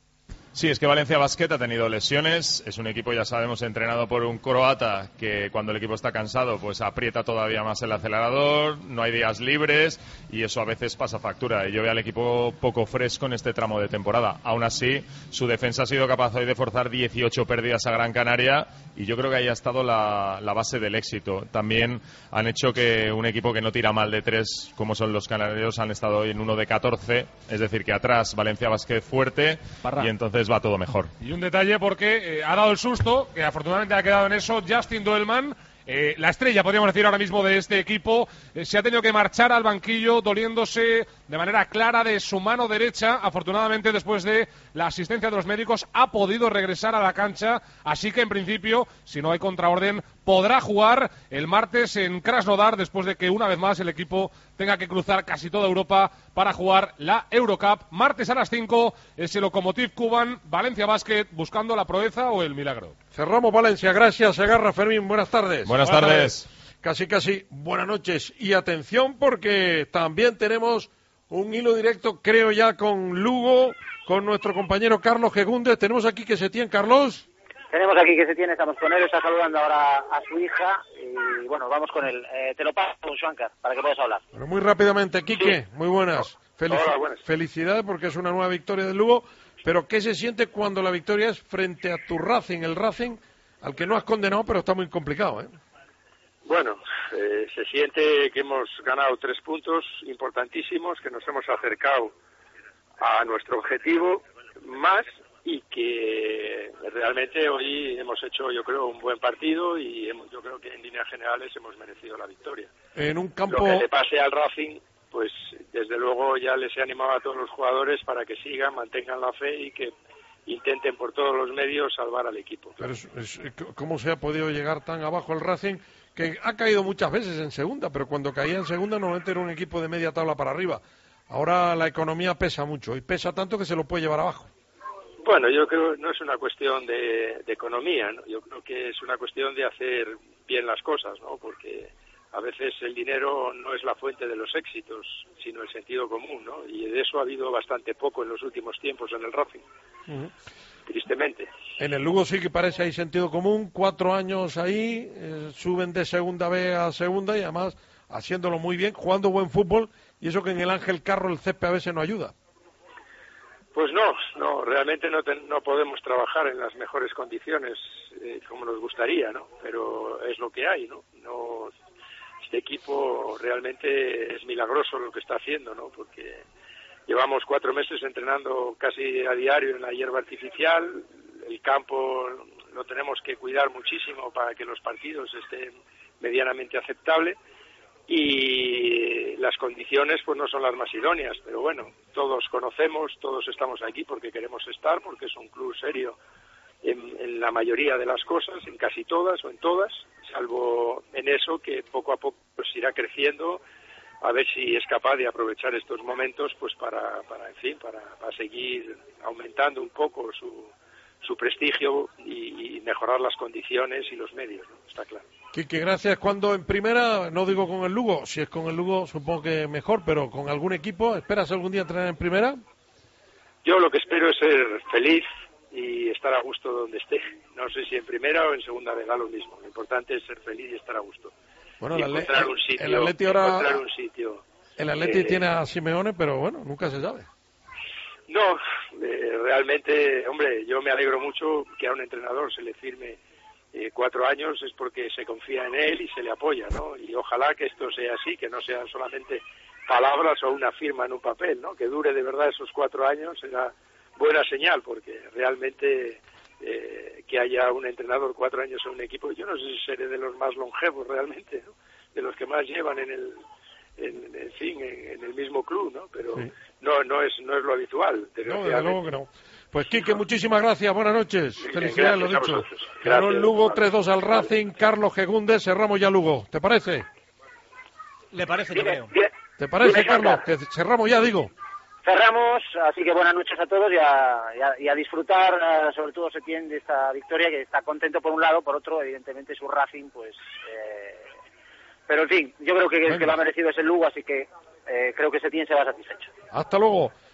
Sí, es que Valencia Basket ha tenido lesiones, es un equipo, ya sabemos, entrenado por un croata que cuando el equipo está cansado pues aprieta todavía más el acelerador, no hay días libres y eso a veces pasa factura. Y yo veo al equipo poco fresco en este tramo de temporada. Aún así, su defensa ha sido capaz hoy de forzar dieciocho pérdidas a Gran Canaria y yo creo que ahí ha estado la, la base del éxito. También han hecho que un equipo que no tira mal de tres, como son los canarios, han estado hoy en uno de catorce, es decir, que atrás Valencia Basket fuerte Parra. Y entonces va todo mejor. Y un detalle porque eh, ha dado el susto, que afortunadamente ha quedado en eso, Justin Doelman, eh, la estrella, podríamos decir ahora mismo, de este equipo, eh, se ha tenido que marchar al banquillo doliéndose de manera clara de su mano derecha. Afortunadamente, después de la asistencia de los médicos, ha podido regresar a la cancha, así que en principio, si no hay contraorden, podrá jugar el martes en Krasnodar, después de que una vez más el equipo tenga que cruzar casi toda Europa para jugar la Eurocup. Martes a las cinco, ese Lokomotiv Kuban, Valencia Basket, buscando la proeza o el milagro. Cerramos Valencia, gracias Segarra. Fermín, buenas tardes. Buenas, buenas tardes. tardes. Casi, casi, buenas noches. Y atención porque también tenemos un hilo directo, creo ya, con Lugo, con nuestro compañero Carlos Gegúndez. Tenemos aquí que se tiene, Carlos. Tenemos aquí que se tiene, estamos con él, está saludando ahora a su hija y bueno, vamos con él. Eh, te lo paso, Shuankar, para que puedas hablar. Pero muy rápidamente, Quique, sí. Muy buenas. Felici Hola, buenas. Felicidades porque es una nueva victoria del Lugo, pero ¿qué se siente cuando la victoria es frente a tu Racing, el Racing, al que no has condenado, pero está muy complicado, ¿eh? Bueno, eh, se siente que hemos ganado tres puntos importantísimos, que nos hemos acercado a nuestro objetivo más y que realmente hoy hemos hecho, yo creo, un buen partido y hemos, yo creo que en líneas generales hemos merecido la victoria. En un campo... Lo que le pase al Racing, pues desde luego ya les he animado a todos los jugadores para que sigan, mantengan la fe y que intenten por todos los medios salvar al equipo. Pero es, es, ¿cómo se ha podido llegar tan abajo el Racing? Que ha caído muchas veces en segunda, pero cuando caía en segunda normalmente era un equipo de media tabla para arriba. Ahora la economía pesa mucho y pesa tanto que se lo puede llevar abajo. Bueno, yo creo que no es una cuestión de, de economía, ¿no? Yo creo que es una cuestión de hacer bien las cosas, ¿no? Porque a veces el dinero no es la fuente de los éxitos, sino el sentido común, ¿no? Y de eso ha habido bastante poco en los últimos tiempos en el Racing, uh-huh. Tristemente. En el Lugo sí que parece hay sentido común, cuatro años ahí, eh, suben de segunda B a segunda y además haciéndolo muy bien, jugando buen fútbol, y eso que en el Ángel Carro el césped a veces no ayuda. Pues no, no, realmente no, te, no podemos trabajar en las mejores condiciones eh, como nos gustaría, ¿no? Pero es lo que hay, ¿no? No, este equipo realmente es milagroso lo que está haciendo, ¿no? Porque llevamos cuatro meses entrenando casi a diario en la hierba artificial, el campo lo tenemos que cuidar muchísimo para que los partidos estén medianamente aceptables. Y las condiciones pues no son las más idóneas, pero bueno, todos conocemos, todos estamos aquí porque queremos estar, porque es un club serio en, en la mayoría de las cosas, en casi todas o en todas, salvo en eso que poco a poco pues irá creciendo, a ver si es capaz de aprovechar estos momentos pues para, para en fin, para, para seguir aumentando un poco su, su prestigio y, y mejorar las condiciones y los medios, ¿no? Está claro. Quique, gracias. Cuando en primera, no digo con el Lugo, si es con el Lugo supongo que mejor, pero con algún equipo, ¿esperas algún día entrenar en primera? Yo lo que espero es ser feliz y estar a gusto donde esté. No sé si en primera o en segunda vez, da lo mismo. Lo importante es ser feliz y estar a gusto. Bueno, y el, encontrar el, un sitio, el Atleti ahora, encontrar un sitio. El Atleti eh, tiene a Simeone, pero bueno, nunca se sabe. No, eh, realmente, hombre, yo me alegro mucho que a un entrenador se le firme eh, cuatro años, es porque se confía en él y se le apoya, ¿no? Y ojalá que esto sea así, que no sean solamente palabras o una firma en un papel, ¿no? Que dure de verdad esos cuatro años será buena señal, porque realmente eh, que haya un entrenador cuatro años en un equipo, yo no sé si seré de los más longevos realmente, ¿no? De los que más llevan en el En, en fin, en, en el mismo club, ¿no? Pero sí. no no es no es lo habitual. No, desde luego que no. Pues Quique, muchísimas gracias, buenas noches. Bien, felicidades, lo dicho. Ganó el Lugo tres dos al Racing, Carlos Gegúndez, cerramos ya Lugo. ¿Te parece? Le parece, yo creo. ¿Te parece, Carlos? Que cerramos ya, digo. Cerramos, así que buenas noches a todos y a, y a, y a disfrutar, sobre todo Setién, de esta victoria, que está contento por un lado, por otro, evidentemente su Racing, pues... Eh, pero en fin, yo creo que el que lo ha merecido es el Lugo, así que eh, creo que Setién se va satisfecho. Hasta luego.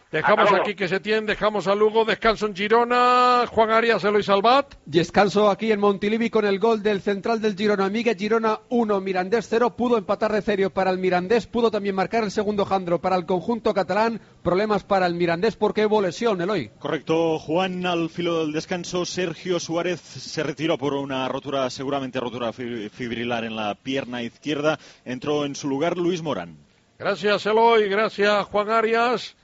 Dejamos aquí que se tiene, dejamos a Lugo, descanso en Girona, Juan Arias, Eloy Salvat. Descanso aquí en Montilivi con el gol del central del Girona, Miguel Girona uno, Mirandés cero, pudo empatar de cero para el Mirandés, pudo también marcar el segundo Jandro para el conjunto catalán, problemas para el Mirandés porque hubo lesión, Eloy. Correcto, Juan, al filo del descanso, Sergio Suárez se retiró por una rotura, seguramente rotura fibrilar en la pierna izquierda, entró en su lugar Luis Morán. Gracias, Eloy, gracias, Juan Arias.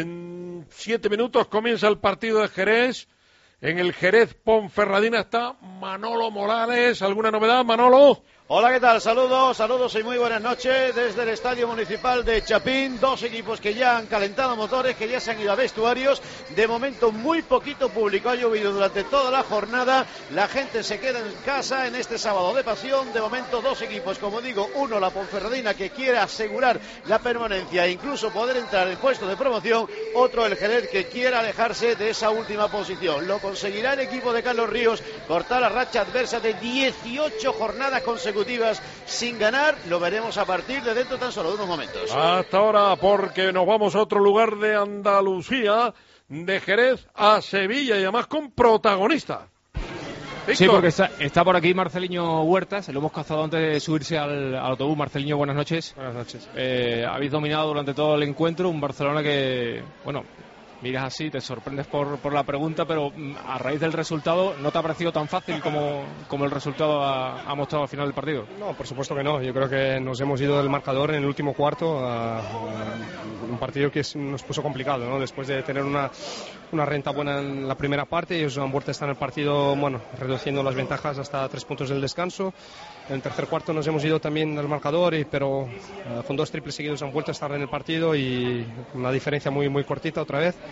En siete minutos comienza el partido de Jerez. En el Jerez Ponferradina está Manolo Morales. ¿Alguna novedad, Manolo? Hola, ¿qué tal? Saludos, saludos y muy buenas noches desde el Estadio Municipal de Chapín. Dos equipos que ya han calentado motores, que ya se han ido a vestuarios. De momento muy poquito público ha llovido durante toda la jornada. La gente se queda en casa en este sábado de pasión. De momento dos equipos, como digo, uno la Ponferradina que quiere asegurar la permanencia e incluso poder entrar en puesto de promoción. Otro el Jerez que quiere alejarse de esa última posición. Lo conseguirá el equipo de Carlos Ríos, cortar la racha adversa de dieciocho jornadas consecutivas sin ganar. Lo veremos a partir de dentro tan solo de unos momentos. Hasta ahora, porque nos vamos a otro lugar de Andalucía, de Jerez a Sevilla, y además con protagonista. Víctor. Sí, porque está, está por aquí Marceliño Huertas, lo hemos cazado antes de subirse al, al autobús. Marceliño, buenas noches. Buenas noches. Eh, habéis dominado durante todo el encuentro, un Barcelona que, bueno, miras así, te sorprendes por, por la pregunta, pero a raíz del resultado, ¿no te ha parecido tan fácil como, como el resultado ha, ha mostrado al final del partido? No, por supuesto que no. Yo creo que nos hemos ido del marcador en el último cuarto a, a un partido que es, nos puso complicado, ¿no? Después de tener una, una renta buena en la primera parte, ellos han vuelto a estar en el partido, bueno, reduciendo las ventajas hasta tres puntos del descanso. En el tercer cuarto nos hemos ido también del marcador, y, pero uh, con dos triples seguidos han vuelto a estar en el partido y una diferencia muy, muy cortita otra vez.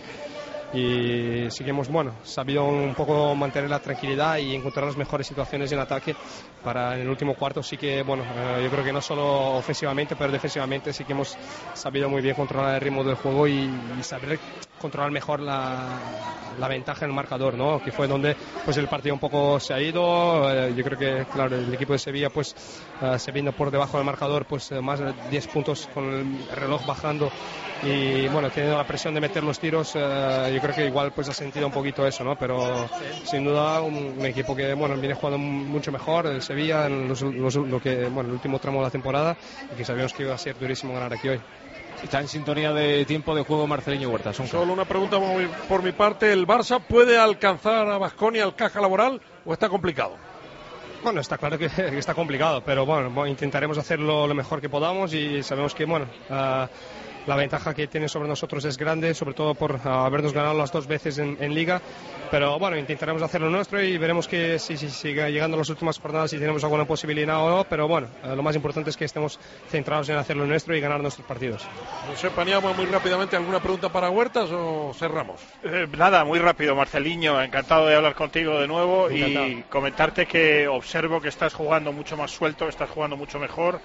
Y sí que hemos, bueno, sabido un poco mantener la tranquilidad y encontrar las mejores situaciones en ataque para en el último cuarto. Sí que, bueno, eh, yo creo que no solo ofensivamente, pero defensivamente sí que hemos sabido muy bien controlar el ritmo del juego y, y saber controlar mejor la, la ventaja en el marcador, ¿no? Que fue donde pues el partido un poco se ha ido. Eh, yo creo que, claro, el equipo de Sevilla pues uh, se viene por debajo del marcador, pues uh, más de diez puntos con el reloj bajando y, bueno, teniendo la presión de meter los tiros. Uh, yo creo que igual pues ha sentido un poquito eso, ¿no? Pero sin duda un, un equipo que, bueno, viene jugando mucho mejor, el Sevilla, en los, los, lo que, bueno, el último tramo de la temporada, y que sabíamos que iba a ser durísimo ganar aquí hoy. Está en sintonía de tiempo de juego Marceliño Huerta. Son Solo una pregunta por mi parte. ¿El Barça puede alcanzar a Baskonia al caja laboral o está complicado? Bueno, está claro que está complicado, pero bueno, intentaremos hacerlo lo mejor que podamos y sabemos que, bueno, uh, la ventaja que tiene sobre nosotros es grande, sobre todo por uh, habernos ganado las dos veces en, en Liga, pero bueno, intentaremos hacer lo nuestro y veremos que si, si sigue llegando a las últimas jornadas si tenemos alguna posibilidad o no, pero bueno, uh, lo más importante es que estemos centrados en hacer lo nuestro y ganar nuestros partidos. No sé, Paniagua, muy rápidamente, ¿alguna pregunta para Huertas o cerramos? Eh, nada, muy rápido, Marceliño, encantado de hablar contigo de nuevo. Encantado. Y comentarte que observo que estás jugando mucho más suelto, que estás jugando mucho mejor.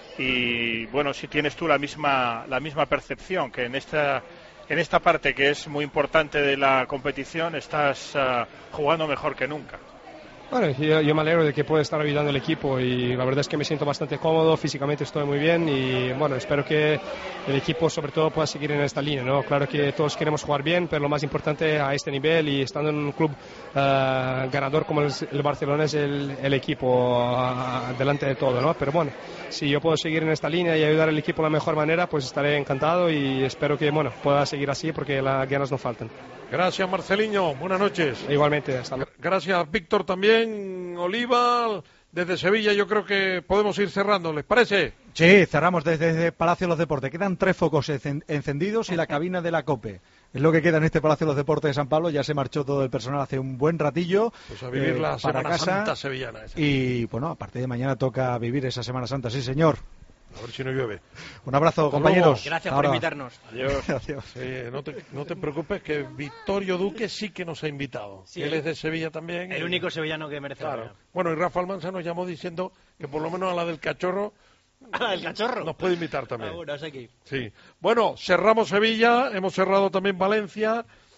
Y bueno, si tienes tú la misma la misma percepción, que en esta en esta parte que es muy importante de la competición estás uh, jugando mejor que nunca. Bueno, yo, yo me alegro de que pueda estar ayudando al equipo y la verdad es que me siento bastante cómodo, físicamente estoy muy bien y bueno, espero que el equipo sobre todo pueda seguir en esta línea, ¿no? Claro que todos queremos jugar bien, pero lo más importante a este nivel y estando en un club uh, ganador como el, el Barcelona es el, el equipo uh, delante de todo, ¿no? Pero bueno, si yo puedo seguir en esta línea y ayudar al equipo de la mejor manera, pues estaré encantado y espero que, bueno, pueda seguir así porque las ganas no faltan. Gracias, Marceliño. Buenas noches. Igualmente. Hasta luego. Gracias, Víctor, también. Oliva, desde Sevilla yo creo que podemos ir cerrando, ¿les parece? Sí, cerramos desde, desde Palacio de los Deportes. Quedan tres focos encendidos y la cabina de la COPE. Es lo que queda en este Palacio de los Deportes de San Pablo. Ya se marchó todo el personal hace un buen ratillo. Pues a vivir eh, la Semana casa. Santa sevillana. Esa. Y bueno, a partir de mañana toca vivir esa Semana Santa, sí señor. A ver si no llueve. Un abrazo, Hasta compañeros. Luego. Gracias Ahora. por invitarnos. Adiós. Adiós. Sí, no, te, no te preocupes que Vittorio Duque sí que nos ha invitado. Sí, Él es de Sevilla también. El y... único sevillano que merece claro. la pena. Bueno, y Rafa Almanza nos llamó diciendo que por lo menos a la del Cachorro... ¿A la del Cachorro? Nos puede invitar también. Ah, bueno, es aquí. Sí. Bueno, cerramos Sevilla, hemos cerrado también Valencia.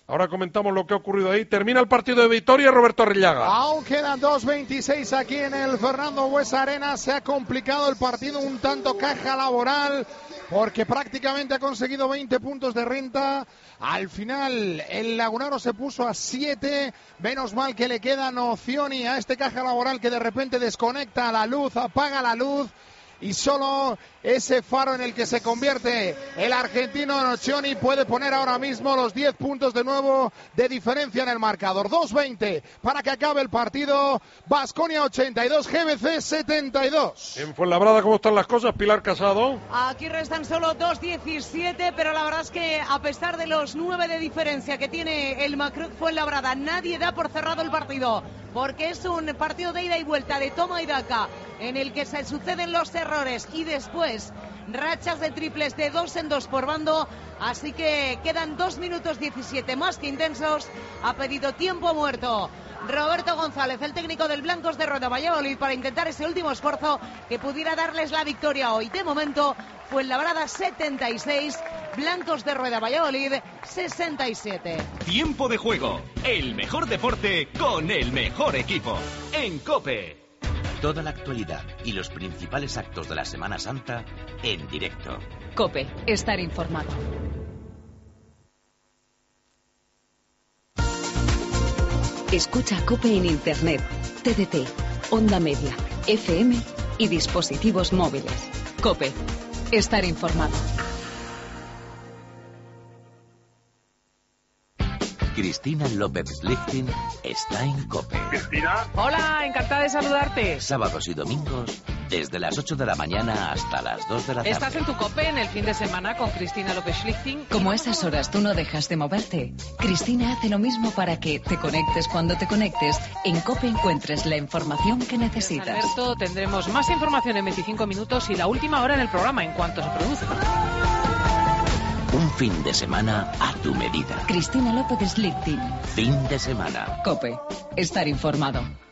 Ahora comentamos lo que ha ocurrido ahí. Termina el partido de Vitoria, Roberto Arrillaga. Aún quedan dos veintiséis aquí en el Fernando Buesa Arena. Se ha complicado el partido un tanto Caja Laboral, porque prácticamente ha conseguido veinte puntos de renta. Al final el Lagunaro se puso a siete. Menos mal que le queda Nocioni a este Caja Laboral, que de repente desconecta la luz, apaga la luz. Y solo ese faro en el que se convierte el argentino Nocioni puede poner ahora mismo los diez puntos de nuevo de diferencia en el marcador. dos veinte para que acabe el partido. Baskonia ochenta y dos, G B C setenta y dos. En Fuenlabrada, ¿cómo están las cosas, Pilar Casado? Aquí restan solo dos diecisiete, pero la verdad es que a pesar de los nueve de diferencia que tiene el Macroc Fuenlabrada, nadie da por cerrado el partido, porque es un partido de ida y vuelta, de toma y daca, en el que se suceden los errores y después rachas de triples de dos en dos por bando. Así que quedan dos minutos diecisiete más que intensos. Ha pedido tiempo muerto Roberto González, el técnico del Blancos de Rueda Valladolid, para intentar ese último esfuerzo que pudiera darles la victoria hoy. De momento, Fuenlabrada setenta y seis, Blancos de Rueda Valladolid sesenta y siete. Tiempo de juego, el mejor deporte con el mejor equipo. En COPE. Toda la actualidad y los principales actos de la Semana Santa en directo. COPE, estar informado. Escucha COPE en Internet, T D T, onda media, F M y dispositivos móviles. COPE, estar informado. Cristina López Schlichting está en COPE. Cristina. Hola, encantada de saludarte. Sábados y domingos, desde las ocho de la mañana hasta las dos de la tarde. Estás en tu COPE en el fin de semana con Cristina López Schlichting. Como a esas horas tú no dejas de moverte, Cristina hace lo mismo para que te conectes cuando te conectes. En COPE encuentres la información que necesitas. Alberto, tendremos más información en veinticinco minutos y la última hora en el programa en cuanto se produzca. Un fin de semana a tu medida. Cristina López Schlichting. Fin de semana. COPE. Estar informado.